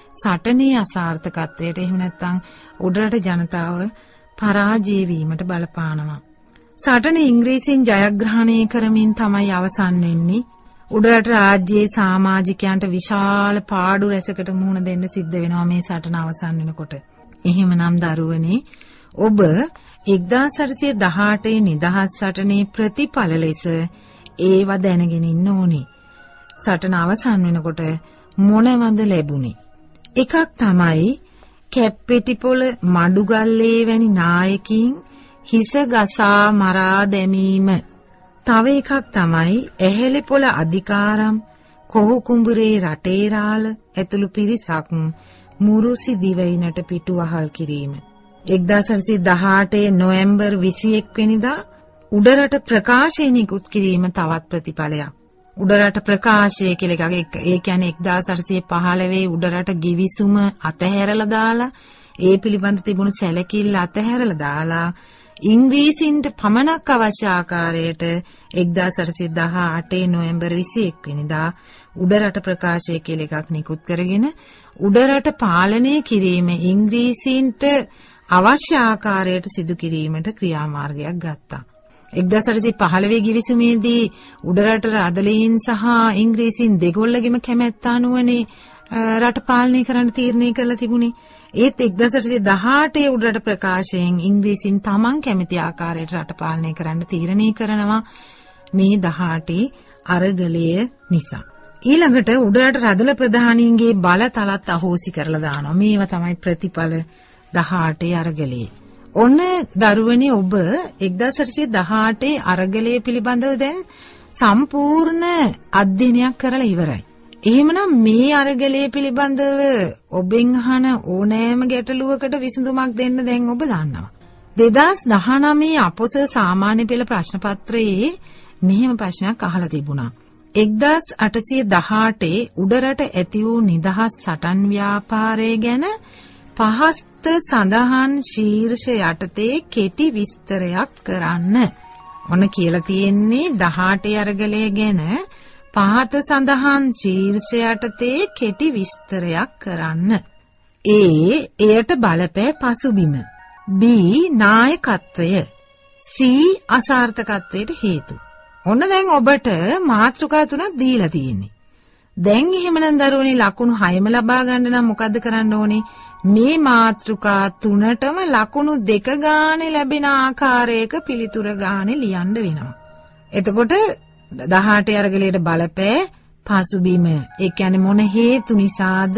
Speaker 1: සටනේ අසාර්ථකත්වයට එහෙම නැත්නම් උඩරට ජනතාව පරාජය වීමට බලපානවා. සටනේ ඉංග්‍රීසියෙන් ජයග්‍රහණය කරමින් තමයි අවසන් වෙන්නේ. උඩරට රාජ්‍යයේ සමාජිකයන්ට විශාල පාඩු රැසකට මුහුණ දෙන්න සිද්ධ වෙනවා මේ සටන අවසන් වෙනකොට. එහෙමනම් දරුවනේ ඔබ එක්දාස් අටසිය දහඅටේ නිදහස් සටනේ ප්‍රතිඵල ලෙස ඒව දැනගෙන ඉන්න ඕනේ. සටන අවසන් වෙනකොට මොනවද ලැබුණේ? එකක් තමයි කැප්පෙටිපොළ මඩුගල්ලේ වැනි නායකින් හිස ගසා මරා දැමීම. තව එකක් තමයි ඇහැලේපොළ අධිකාරම් කොහු කුඹුරේ රටේරාල ඇතුළු පිරිසක් මුරුසි දිවයිනට පිටුවහල් කිරීම. එක්දාස් අටසිය දහඅටේ නොවැම්බර් විසිඑක වෙනිදා උඩරට ප්‍රකාශය නිකුත් කිරීම තවත් ප්‍රතිඵලයක්. උඩරට ප්‍රකාශය කියලා එකක් ඒ කියන්නේ එක්දාස් අටසිය පහළොව උඩරට ගිවිසුම අතහැරලා දාලා ඒ පිළිබඳ තිබුණු සැලකිල්ල අතහැරලා දාලා ඉංග්‍රීසින්ට පමණක් අවශ්‍ය ආකාරයට එක්දාස් අටසිය දහඅටේ නොවැම්බර් විසිඑක වෙනිදා උඩරට ප්‍රකාශය කියලා එකක් නිකුත් කරගෙන උඩරට පාලනය කිරීම ඉංග්‍රීසින්ට අවශ්‍ය ආකාරයට සිදු කිරීමට ක්‍රියාමාර්ගයක් ගත්තා. එක්දාස් අටසිය පහළොව ගිවිසුමේදී උඩරට රාදලීන් සහ ඉංග්‍රීසින් දෙගොල්ලගෙම කැමැත්ත අනුවනේ රට පාලනය කරන්න තීරණය කරලා තිබුණේ. ඒත් එක්දාස් අටසිය දහඅටේ උඩරට ප්‍රකාශයෙන් ඉංග්‍රීසින් තමන් කැමති ආකාරයට රට පාලනය කරන්න තීරණය කරනවා මේ දහඅටේ අරගලය නිසා. ඊළඟට උඩරට රදල ප්‍රධානීන්ගේ බල තලත් අහෝසි කරලා දානවා. මේවා තමයි ප්‍රතිඵල දහඅටේ අරගලයේ. ඔන්න දරුවනේ ඔබ එක්දාස් අටසිය දහඅටේ අරගලය පිළිබඳව දැන් සම්පූර්ණ අධ්‍යයනයක් කරලා ඉවරයි. එහෙමනම් මේ අරගලය පිළිබඳව ඔබෙන් අහන ඕනෑම ගැටලුවකට විසඳුමක් දෙන්න දැන් ඔබ දන්නවා. දෙදාස් දහනවයේ අපොස සාමාන්‍ය පෙළ ප්‍රශ්න පත්‍රයේ මෙහෙම ප්‍රශ්නයක් අහලා තිබුණා. එක්දාස් අටසිය දහඅටේ උඩරට ඇති වූ නිදහස් සටන් ව්‍යාපාරය ගැන පහස්ත සඳහන් ශීර්ෂ යටතේ කෙටි විස්තරයක් කරන්න. ඔන්න කියලා තියෙන්නේ දහඅටේ අරගලය ගැන පහත සඳහන් ශීර්ෂ යටතේ කෙටි විස්තරයක් කරන්න. A එයට බලපෑ පසුබිම. B නායකත්වය. C අසාර්ථකත්වයට හේතු. ඔන්න දැන් ඔබට මාතෘකා තුනක් දීලා තියෙන්නේ. දැන් එහෙමනම් දරුවනේ ලකුණු හයම ලබා ගන්න නම් මොකද්ද කරන්න ඕනේ? මේ මාතෘකා තුනටම ලකුණු දෙක ගානේ ලැබෙන ආකාරයක පිළිතුර ගානේ ලියන්න වෙනවා. එතකොට දහඅටේ අරගලයට බලපෑ පසුබිම. ඒ කියන්නේ මොන හේතු නිසාද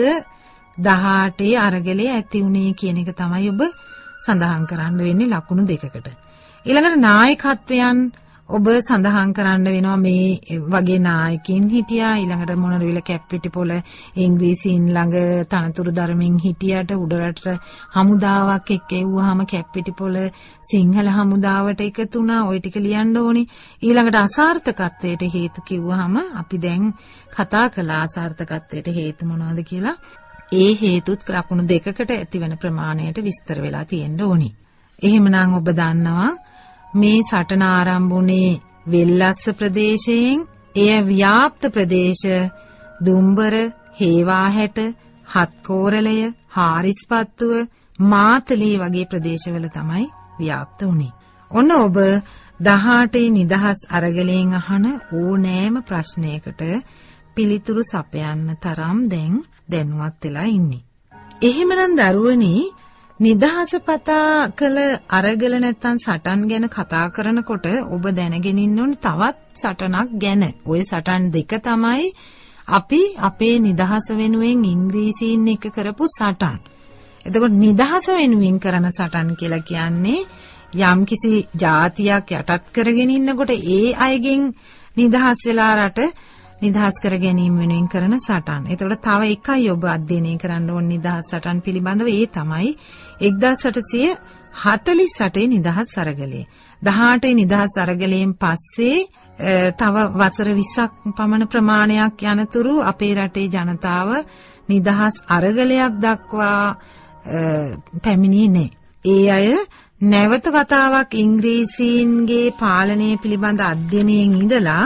Speaker 1: දහඅටේ අරගලය ඇති වුනේ කියන එක තමයි ඔබ සඳහන් කරන්න වෙන්නේ ලකුණු දෙකකට. ඊළඟට නායකත්වයන් ඔබ සඳහන් කරන්න වෙනවා මේ වගේ නායකින් හිටියා. ඊළඟට මොනරවිල කැප්පෙටිපොළ ඉංග්‍රීසීන් ළඟ තනතුරු ධර්මෙන් හිටියට උඩරට හමුදාවක් එක්ක එව්වහම කැප්පෙටිපොළ සිංහල හමුදාවට එකතු වුණා. ওই ටික ලියන්න ඕනේ. ඊළඟට අසාර්ථකත්වයට හේතු කිව්වහම අපි දැන් කතා කළා අසාර්ථකත්වයට හේතු මොනවද කියලා. ඒ හේතුත් ලකුණු දෙකකට ඇතිවන ප්‍රමාණයට විස්තර වෙලා තියෙන්න ඕනේ. එහෙමනම් ඔබ දන්නවා මේ සටන ආරම්භ වුණේ වෙල්ලස්ස ප්‍රදේශයෙන්. එය ව්‍යාප්ත ප්‍රදේශ දුම්බර, හේවාහැට, හත්කෝරළය, හාරිස්පත්තුව, මාතලේ වගේ ප්‍රදේශවල තමයි ව්‍යාප්ත වුණේ. ඔන්න ඔබ දහඅටේ නිදහස් අරගලයෙන් අහන ඕනෑම ප්‍රශ්නයකට පිළිතුරු සපයන්න තරම් දැන් දැනුවත් වෙලා ඉන්නේ. එහෙමනම් දරුවනේ නිදහස පතා කළ අරගල නැත්තම් සටන් ගැන කතා කරනකොට ඔබ දැනගෙන ඉන්න ඕනේ තවත් සටනක් ගැන. ওই සටන් දෙක තමයි අපි අපේ නිදහස වෙනුවෙන් ඉංග්‍රීසීන් එක්ක කරපු සටන්. එතකොට නිදහස වෙනුවෙන් කරන සටන් කියලා කියන්නේ යම්කිසි ජාතියක් යටත් කරගෙන ඉන්නකොට ඒ අයගෙන් නිදහස් වෙලා රට නිදහස් කර ගැනීම වෙනුවෙන් කරන සටන්. එතකොට තව එකයි ඔබ අධ්‍යයනය කරන්න ඕන නිදහස් සටන් පිළිබඳව. ඒ තමයි එක්දාස් අටසිය හතළිස් අටේ නිදහස් අරගලය. දහඅටේ නිදහස් අරගලයෙන් පස්සේ තව වසර විස්සක් පමණ ප්‍රමාණයක් යනතුරු අපේ රටේ ජනතාව නිදහස් අරගලයක් දක්වා පැමිණියේ. ඒ අය නැවත වතාවක් ඉංග්‍රීසීන්ගේ පාලනය පිළිබඳ අධ්‍යයනයෙන් ඉඳලා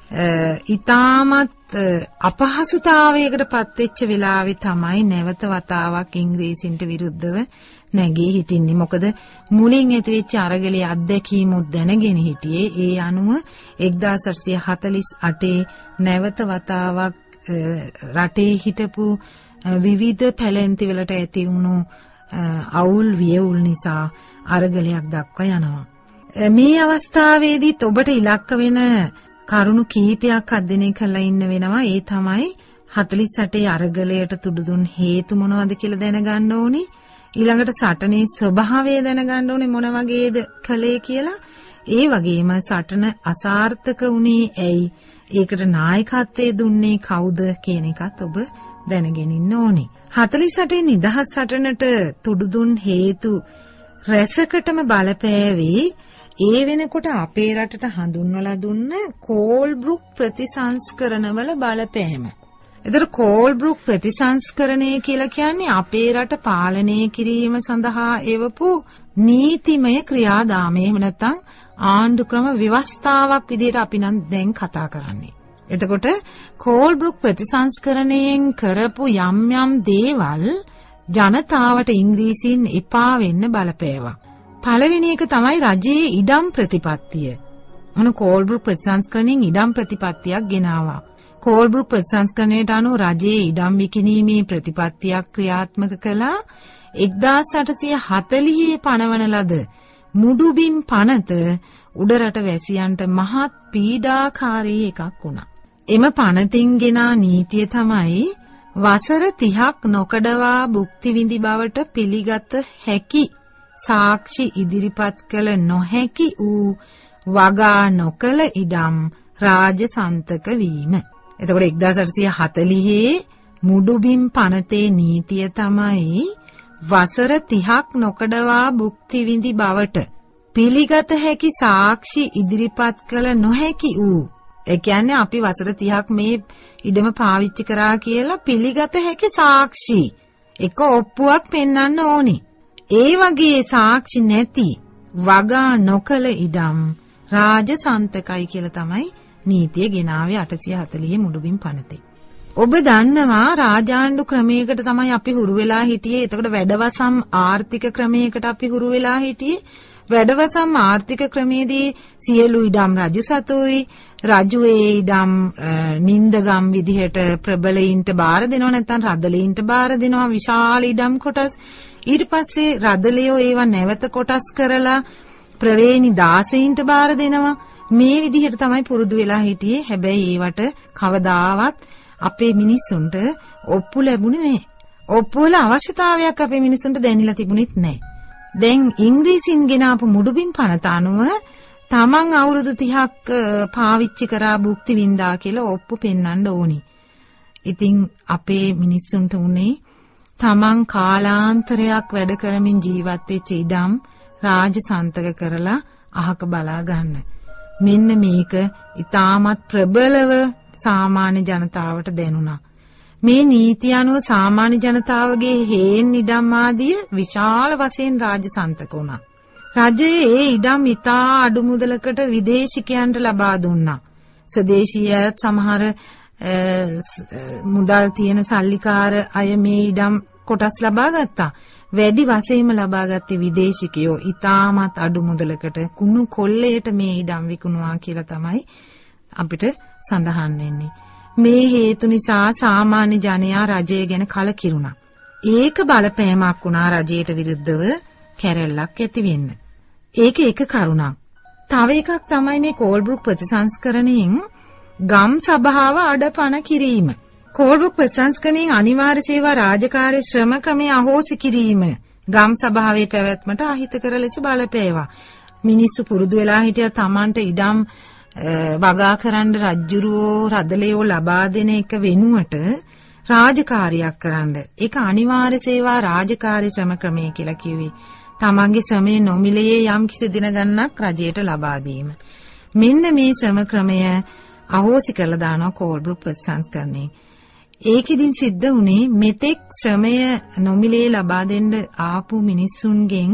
Speaker 1: ඉතාමත් අපහසුතාවයකට පත්වෙච්ච වෙලාවේ තමයි නැවත වතාවක් ඉංග්‍රීසින්ට විරුද්ධව නැගී හිටින්නේ. මොකද මුලින් ඇතිවෙච්ච අරගලයේ අත්දැකීමුත් දැනගෙන හිටියේ. ඒ අනුව එක්දාස් අටසිය හතළිස් අටේ නැවත වතාවක් රටේ හිටපු විවිධ පැලැන්ති වලට ඇති වුණු අවුල් වියවුල් නිසා අරගලයක් දක්වා යනවා. මේ අවස්ථාවේදීත් ඔබට ඉලක්ක වෙන කරුණු කීපයක් අධ්‍යයනය කරලා ඉන්න වෙනවා. ඒ තමයි හතළිස් අටේ අරගලයට තුඩු දුන් හේතු මොනවද කියලා දැනගන්න ඕනේ. ඊළඟට සටනේ ස්වභාවය දැනගන්න ඕනේ මොන වගේද කලේ කියලා. ඒ වගේම සටන අසාර්ථක වුණේ ඇයි? ඒකට නායකත්වයේ දුන්නේ කවුද කියන එකත් ඔබ දැනගෙන ඉන්න ඕනේ. හතළිස් අටේ නිදහස් සටනට තුඩු දුන් හේතු රැසකටම බලපෑවේ ඒ වෙනකොට අපේ රටට හඳුන්වලා දුන්න කෝල්බ්රුක් ප්‍රතිසංස්කරණවල බලපෑම. එතකොට කෝල්බ්රුක් ප්‍රතිසංස්කරණය කියලා කියන්නේ අපේ රට පාලනය කිරීම සඳහා එවපු නීතිමය ක්‍රියාදාමය. එහෙම නැත්නම් ආණ්ඩු ක්‍රම ව්‍යවස්ථාවක් විදිහට අපි නම් දැන් කතා කරන්නේ. එතකොට කෝල්බ්රුක් ප්‍රතිසංස්කරණයෙන් කරපු යම් යම් දේවල් ජනතාවට ඉංග්‍රීසීන් එපා වෙන්න බලපෑවා. පළවෙනි එක තමයි රජයේ ඉඩම් ප්‍රතිපත්තිය. මොන කෝල්බ්රුක් ප්‍රතිසංස්කරණයෙන් ඉඩම් ප්‍රතිපත්තියක් ගෙනාවා. කෝල්බ්රුක් ප්‍රතිසංස්කරණයට අනුව රජයේ ඉඩම් විකිණීමේ ප්‍රතිපත්තියක් ක්‍රියාත්මක කළා. එක්දාස් අටසිය හතළිහේ පනවන ලද මුඩුබිම් පනත උඩරට වැසියන්ට මහත් පීඩාකාරී එකක් වුණා. එම පනතින් ගෙනා නීතිය තමයි වසර තිහක් නොකඩවා භුක්ති විඳි බවට පිළිගත හැකි සාක්ෂි ඉදිරිපත් කළ නොහැකි වූ වගා නොකළ ඉඩම් රාජසන්තක වීම. එතකොට එක්දාස් අටසිය හතළිහේ මුඩුබිම් පනතේ නීතිය තමයි වසර තිහක් නොකඩවා භුක්ති විඳි බවට පිළිගත හැකි සාක්ෂි ඉදිරිපත් කළ නොහැකි වූ. ඒ කියන්නේ අපි වසර තිහක් මේ ඉඩම පාවිච්චි කරා කියලා පිළිගත හැකි සාක්ෂි එක ඔප්පුවක් පෙන්වන්න ඕනි. ඒ වගේ සාක්ෂි නැති වගා නොකළ ඉඩම් රාජසන්තකයි කියලා තමයි නීතිය ගෙනාවේ අටසිය හතළිහේ මුඩුබිම් පනතේ. ඔබ දන්නවා රාජාණ්ඩු ක්‍රමයකට තමයි අපි හුරු වෙලා හිටියේ. එතකොට වැඩවසම් ආර්ථික ක්‍රමයකට අපි හුරු වෙලා හිටියේ. වැඩවසම් ආර්ථික ක්‍රමයේදී සියලු ඉඩම් රජු සතුයි. රජු ඒ ඉඩම් නින්දගම් විදිහට ප්‍රබලයින්ට බාර දෙනවා, නැත්නම් රදලීන්ට බාර දෙනවා විශාල ඉඩම් කොටස්. ඊට පස්සේ රදලියෝ ඒවා නැවත කොටස් කරලා ප්‍රවේණි දාසයින්ට බාර දෙනවා. මේ විදිහට තමයි පුරුදු වෙලා හිටියේ. හැබැයි ඒවට කවදාවත් අපේ මිනිස්සුන්ට ඔප්පු ලැබුණේ නැහැ. ඔප්පු වල අවශ්‍යතාවයක් අපේ මිනිස්සුන්ට දැනෙලා තිබුණෙත් නැහැ. දැන් ඉංග්‍රීසින් ගෙනාපු මුඩුබිම් පනත අනුව තමන් අවුරුදු තිහක් පාවිච්චි කරා භුක්ති විඳා කියලා ඔප්පු පෙන්වන්න ඕනි. ඉතින් අපේ මිනිස්සුන්ට උනේ තමන් කාලාන්තරයක් වැඩ කරමින් ජීවත් වෙච්ච ඉඩම් රාජසන්තක කරලා අහක බලා ගන්න. මෙන්න මේක ඉතාමත් ප්‍රබලව සාමාන්‍ය ජනතාවට දැනුණා. මේ නීති අනුව සාමාන්‍ය ජනතාවගේ හේන් ඉඩම් ආදිය විශාල වශයෙන් රාජසන්තක වුණා. රජයේ ඒ ඉඩම් ඉතා අඩු මුදලකට විදේශිකයන්ට ලබා දුන්නා. ස්වදේශීයත් සමහර මුදල් තියෙන සල්ලිකාර අය මේ ඉඩම් කොටස් ලබා ගත්තා. වැඩි වශයෙන්ම ලබා ගත්තේ විදේශිකයෝ. ඉතාමත් අඩු මුදලකට කුණු කොල්ලයට මේ ඉඩම් විකුණුවා කියලා තමයි අපිට සඳහන් වෙන්නේ. මේ හේතු නිසා සාමාන්‍ය ජනයා රජය ගැන කලකිරුණා. ඒක බලපෑමක් වුණා රජයට විරුද්ධව කැරැල්ලක් ඇති වෙන්න. ඒක එක කරුණක්. තව එකක් තමයි මේ කෝල්බ්රුක් ප්‍රතිසංස්කරණයෙන් ගම් සභාව අඩපණ කිරීම. කෝල්බ්රුක් ප්‍රතිසංස්කරණයෙන් අනිවාර්ය සේවා රාජකාරී ශ්‍රම ක්‍රමය අහෝසි කිරීම ගම් සභාවේ පැවැත්මට අහිතකර ලෙස බලපෑවා. මිනිස්සු පුරුදු වෙලා හිටියා Tamanට ඉඩම් වගා කරන්න රජ්ජුරුවෝ රදලයෝ ලබා දෙන එක වෙනුවට රාජකාරියක් කරන්න. ඒක අනිවාර්ය සේවා රාජකාරී ශ්‍රම ක්‍රමය කියලා කිව්වේ. තමන්ගේ ශ්‍රමයේ නොමිලයේ යම් කිසි දින ගණනක් රජයට ලබා දීම. මෙන්න මේ ශ්‍රම ක්‍රමය අහෝසි කරලා දානවා කෝල්බෘක් ප්‍රතිසංස්කරණය. ඒකෙදින් සිද්ධ වුණේ මෙතෙක් ශ්‍රමය නොමිලේ ලබා දෙන්න ආපු මිනිස්සුන්ගෙන්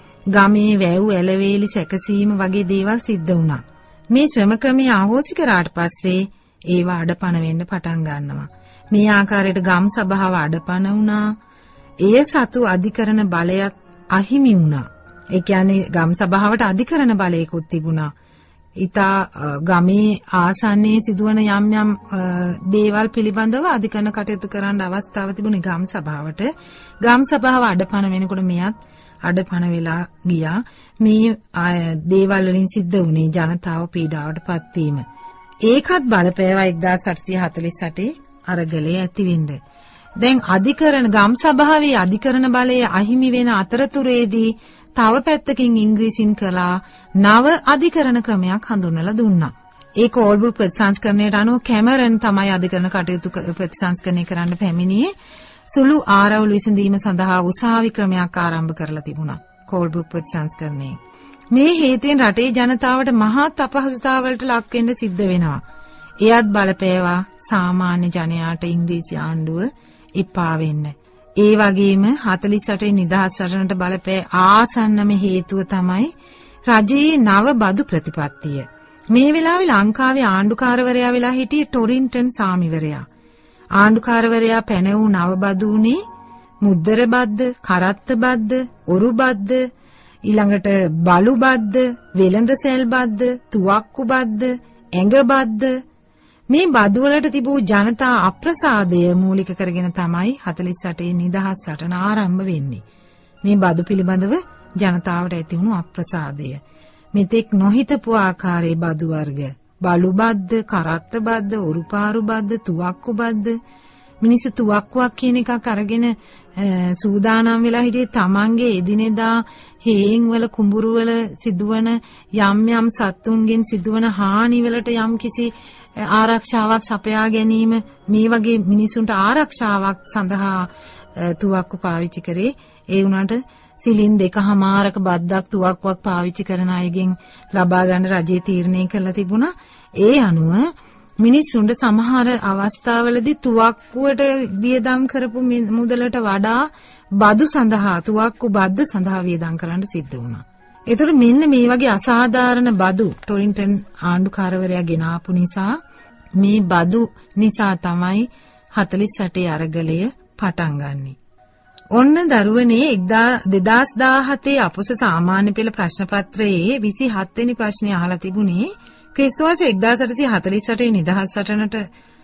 Speaker 1: ගමේ වැව් ඇලවේලි සැකසීම වගේ දේවල් සිද්ධ වුණා. මේ ශ්‍රම ක්‍රමය අහෝසි කරාට පස්සේ ඒවා අඩපණ වෙන්න පටන් ගන්නවා. මේ ආකාරයට ගම් සභාව අඩපණ වුණා. එය සතු අධිකරණ බලයත් අහිමි වුණා. ඒ කියන්නේ ගම් සභාවට අධිකරණ බලයකුත් තිබුණා. ඊතා ගමේ ආසන්නයේ සිදුවන යම් යම් දේවල් පිළිබඳව අධිකරණ කටයුතු කරන්න අවස්ථාව තිබුණේ ගම් සභාවට. ගම් සභාව අඩපණ වෙනකොට මෙයත් අඩපණ වෙලා ගියා. මේ දේවල් වලින් සිද්ධ වුණේ ජනතාව පීඩාවටපත් වීම. ඒකත් බලපෑවා එක්දාස් අටසිය හතළිස් අටේ අරගලයේ ඇතිවෙන්න. දැන් අධිකරණ ගම් සභාවේ අධිකරණ බලය අහිමි වෙන අතරතුරේදී තව පැත්තකින් ඉංග්‍රීසින් කළා නව අධිකරණ ක්‍රමයක් හඳුන්වලා දුන්නා. ඒ කෝල්බෘක් ප්‍රතිසංස්කරණයට අනුව කැමරන් තමයි අධිකරණ කටයුතු ප්‍රතිසංස්කරණය කරන්න පැමිණියේ. සුළු ආරවුල් විසඳීම සඳහා උසාවි ක්‍රමයක් ආරම්භ කරලා තිබුණා කෝල්බෘක් ප්‍රතිසංස්කරණයේ. මේ හේතුවෙන් රටේ ජනතාවට මහත් අපහසුතාවලට ලක් වෙන්න සිද්ධ වෙනවා. එයත් බලපෑවා සාමාන්‍ය ජනයාට ඉංග්‍රීසි ආණ්ඩුව එපා වෙන්න. ඒ වගේම හතළිස් අටේ නිදහස් සටනට බලපෑ ආසන්නම හේතුව තමයි රජයේ නව බදු ප්‍රතිපත්තිය. මේ වෙලාවේ ලංකාවේ ආණ්ඩුකාරවරයා වෙලා හිටියේ ටොරින්ටන් සාමිවරයා. ආණ්ඩුකාරවරයා පැන වූ නව බදු උනේ මුද්දර බද්ද, කරත්ත බද්ද, ඔරු බද්ද, ඊළඟට බලු බද්ද, වෙළඳ සැල් බද්ද, තුවක්කු බද්ද, ඇඟ බද්ද. මේ බදු වලට තිබූ ජනතා අප්‍රසාදය මූලික කරගෙන තමයි හතළිස් අටේ නිදහස් සටන ආරම්භ වෙන්නේ. මේ බදු පිළිබඳව ජනතාවට ඇති වුණු අප්‍රසාදය. මෙතෙක් නොහිතපු ආකාරයේ බදු වර්ග, බලු බද්ද, කරත්ත බද්ද, උරුපාරු බද්ද, තුවක්කු බද්ද. මිනිස්සු තුවක්කුවක් කියන එකක් අරගෙන සූදානම් වෙලා හිටියේ තමන්ගේ එදිනෙදා හේන් වල කුඹුරු වල සිදුවන යම් යම් සත්තුන්ගෙන් සිදුවන හානි වලට යම් කිසි ආරක්ෂාවක් සපයා ගැනීම, මේ වගේ මිනිසුන්ට ආරක්ෂාවක් සඳහා තුවක්කු පාවිච්චි කරේ. ඒ වුණාට සිලින් දෙකමාරක බද්දක් තුවක්කුවක් පාවිච්චි කරන අයගෙන් ලබා ගන්න රජයේ තීරණය කළා තිබුණා. ඒ අනුව මිනිස්සුන්ට සමහර අවස්ථාවලදී තුවක්කුවට වියදම් කරපු මුදලට වඩා බදු සඳහා තුවක්කු බද්ද සඳහා වියදම් කරන්න සිද්ධ වුණා. ඒතර මෙන්න මේ වගේ අසාධාරණ බදු ටොරින්ටන් ආණ්ඩුකාරවරයා ගෙනාපු නිසා මේ බදු නිසා තමයි හතළිස් අටේ අරගලය පටන් ගන්නෙ. ඔන්න දරුවනේ දෙදාස් දාහතේ අපොස සාමාන්‍ය පෙළ ප්‍රශ්න පත්‍රයේ විසිහත් වෙනි ප්‍රශ්නේ අහලා තිබුණේ ක්‍රිස්තුවර්ෂ එක්දාස් අටසිය හතළිස් අටේ නිදහස් සටනට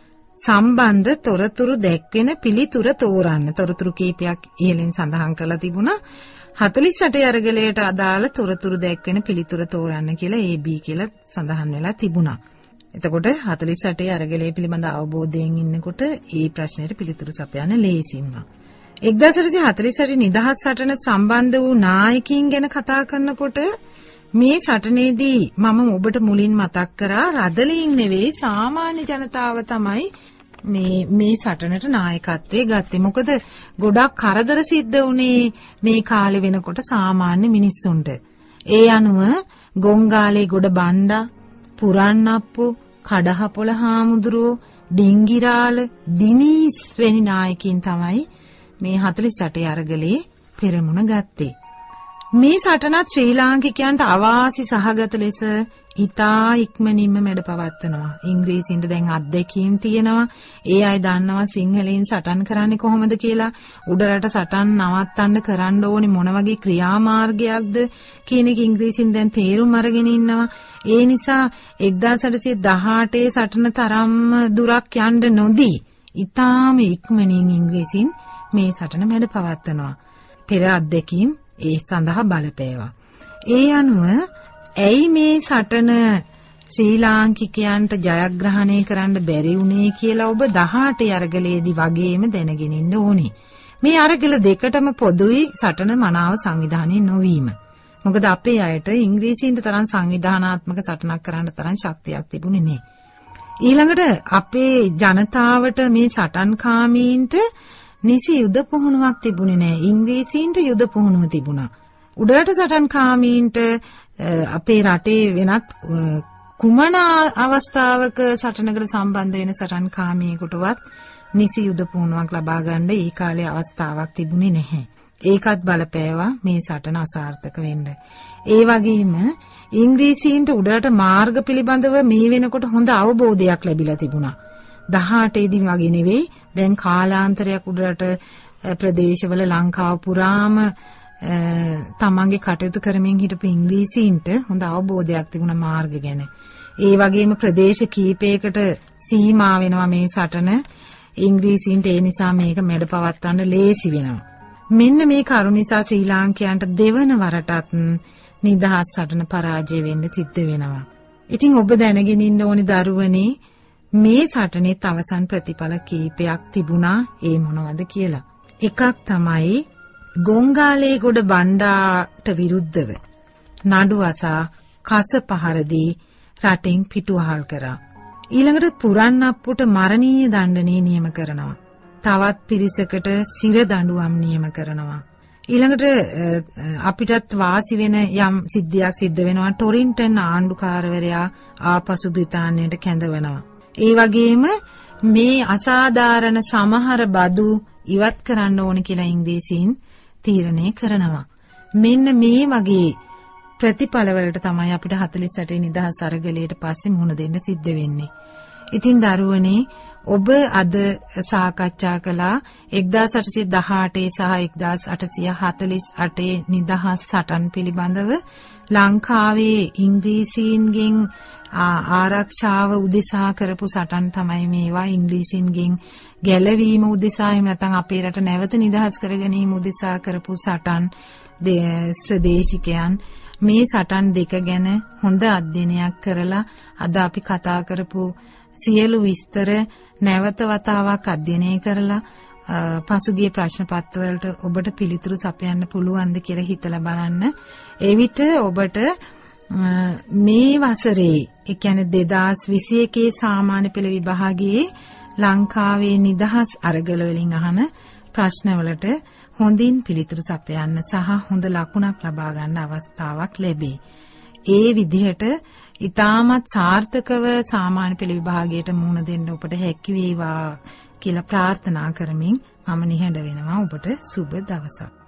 Speaker 1: සම්බන්ධ තොරතුරු දැක්වෙන පිළිතුර තෝරන්න. තොරතුරු කීපයක් ඉහළින් සඳහන් කරලා තිබුණා. හතළිස් අටේ අරගලයට අදාළ තොරතුරු දැක්වෙන පිළිතුර තෝරන්න කියලා ඒ බී කියලා සඳහන් වෙලා තිබුණා. එතකොට හතළිස් අටේ අරගලය පිළිබඳ අවබෝධයෙන් ඉන්නකොට ඒ ප්‍රශ්නෙට පිළිතුරු සපයන්න ලේසි වුණා. එක්දාස් අටසිය හතළිස් අටේ නිදහස් සටන සම්බන්ධ වූ නායකයින් ගැන කතා කරනකොට මේ සටනේදී මම ඔබට මුලින් මතක් කරා රදලීන් නෙවෙයි සාමාන්‍ය ජනතාව තමයි මේ මේ සටනට නායකත්වයේ ගත්තේ. මොකද ගොඩක් කරදර සිද්ධ වුණේ මේ කාලේ වෙනකොට සාමාන්‍ය මිනිස්සුන්ට. ඒ අනුව ගොංගාලේ ගොඩ බණ්ඩා, පුරන්නප්පු, කඩහපොළ හාමුදුරුවෝ, ඩිංගිරාල, දිනීස් වැනි නායකයින් තමයි මේ හතළිස් අටේ අරගලේ පෙරමුණ ගත්තේ. මේ සටනත් ශ්‍රී ලාංකිකයන්ට අවාසි සහගත ලෙස ඉතා ඉක්මනින්ම මැඩ පවත්වනවා. ඉංග්‍රීසින්ට දැන් අත්දැකීම් තියෙනවා. ඒ අය දන්නවා සිංහලෙන් සටන් කරන්නේ කොහොමද කියලා. උඩරට සටන් නවත්තන්න කරන්න ඕනේ මොන වගේ ක්‍රියාමාර්ගයක්ද කියන එක ඉංග්‍රීසින් දැන් තේරුම් අරගෙන ඉන්නවා. ඒ නිසා එක්දාස් අටසිය දහඅටේ සටන තරම් දුරක් යන්න නොදී ඉතාම ඉක්මනින් ඉංග්‍රීසින් මේ සටන මැඩ පවත්වනවා. පෙර අත්දැකීම් ඒ සඳහා බලපෑවා. ඒ අනුව ඇයි මේ සටන ශ්‍රී ලාංකිකයන්ට ජයග්‍රහණය කරන්න බැරි වුණේ කියලා ඔබ දහඅටේ අරගලයේදී වගේම දැනගෙන ඉන්න ඕනේ. මේ අරගල දෙකටම පොදුයි සටන මනාව සංවිධානය නොවීම. මොකද අපේ අයට ඉංග්‍රීසින්ට තරම් සංවිධානාත්මක සටනක් කරන්න තරම් ශක්තියක් තිබුණේ නැහැ. ඊළඟට අපේ ජනතාවට මේ සටන්කාමීන්ට නිසි යුද පුහුණුවක් තිබුණේ නැහැ. ඉංග්‍රීසීන්ට යුද පුහුණුව තිබුණා. උඩරට සටන්කාමීන්ට අපේ රටේ වෙනත් කුමන අවස්ථාවක සටනකට සම්බන්ධ වෙන සටන් කාමියෙකුටවත් නිසි යුද පුහුණුවක් ලබා ගන්න ඒ කාලේ අවස්ථාවක් තිබුණේ නැහැ. ඒකත් බලපෑවා මේ සටන අසාර්ථක වෙන්න. ඒ වගේම ඉංග්‍රීසීන්ට උඩරට මාර්ග පිළිබඳව මේ වෙනකොට හොඳ අවබෝධයක් ලැබිලා තිබුණා. දහඅටේ දී වගේ නෙවෙයි දැන් කාලාන්තරයක් උඩරට ප්‍රදේශවල ලංකාව පුරාම තමන්ගේ කටයුතු කරමින් හිටපු ඉංග්‍රීසීන්ට හොඳ අවබෝධයක් තිබුණා මාර්ග ගැන. ඒ වගේම ප්‍රදේශ කීපයකට සීමා වෙනවා මේ සටන. ඉංග්‍රීසීන්ට ඒ නිසා මේක මැඩ පවත්වන්න ලේසි වෙනවා. මෙන්න මේ කරුණ නිසා ශ්‍රී ලාංකයන්ට දෙවන වරටත් නිදහස් සටන පරාජය වෙන්න සිද්ධ වෙනවා. ඉතින් ඔබ දැනගෙන ඉන්න ඕනි දරුවනේ මේ සටනේත් අවසන් ප්‍රතිඵල කීපයක් තිබුණා. ඒ මොනවද කියලා. එකක් තමයි ගොංගාලේගොඩ බණ්ඩාට විරුද්ධව නඩුවසා කස පහර දී රටින් පිටුවහල් කරා. ඊළඟට පුරන්නප්පුට මරණීය දඬුවම් නියම කරනවා. තවත් පිරිසකට සිර දඬුවම් නියම කරනවා. ඊළඟට අපිටත් වාසි වෙන යම් සිද්ධියක් සිද්ධ වෙනවා. ටොරින්ටන් ආණ්ඩුකාරවරයා ආපසු බ්‍රිතාන්‍යයට කැඳවනවා. ඒ වගේම මේ අසාධාරණ සමහර බදු ඉවත් කරන්න ඕන කියලා ඉංග්‍රීසීන් තීරණය කරනවා. මෙන්න මේ වගේ ප්‍රතිඵල වලට තමයි අපිට හතළිස් අටේ නිදහස් අරගලයට පස්සේ මුහුණ දෙන්න සිද්ධ වෙන්නේ. ඉතින් දරුවනේ ඔබ අද සාකච්ඡා කළා එක්දාස් අටසිය දහඅටේ සහ එක්දාස් අටසිය හතළිස් අටේ නිදහස් සටන් පිළිබඳව ලංකාවේ ඉංග්‍රීසීන්ගෙන් ආරක්ෂාව උදෙසා කරපු සටන් තමයි මේවා. ඉංග්‍රීසීන්ගෙන් ගැලවීම උදෙසා එහෙම නැත්නම් අපේ රට නැවත නිදහස් කර ගැනීම උදෙසා කරපු සටන්. ස්වදේශිකයන් මේ සටන් දෙක ගැන හොඳ අධ්‍යයනයක් කරලා අද අපි කතා කරපු සියලු විස්තර නැවත වතාවක් අධ්‍යයනය කරලා පසුගිය ප්‍රශ්න පත්‍රවලට ඔබට පිළිතුරු සපයන්න පුළුවන්ද කියලා හිතලා බලන්න. එවිට ඔබට මේ වසරේ ඒ කියන්නේ දෙදාස් විසි එකේ සාමාන්‍ය පෙළ විභාගයේ ලංකාවේ නිදහස් අරගල වලින් අහන ප්‍රශ්නවලට හොඳින් පිළිතුරු සපයන්න සහ හොඳ ලකුණක් ලබා ගන්න අවස්ථාවක් ලැබේ. ඒ විදිහට ඉතාමත් සාර්ථකව සාමාන්‍ය පෙළ විභාගයට මුහුණ දෙන්න ඔබට හැකි වේවා කියලා ප්‍රාර්ථනා කරමින් මම නිහඬ වෙනවා. ඔබට සුබ දවසක්.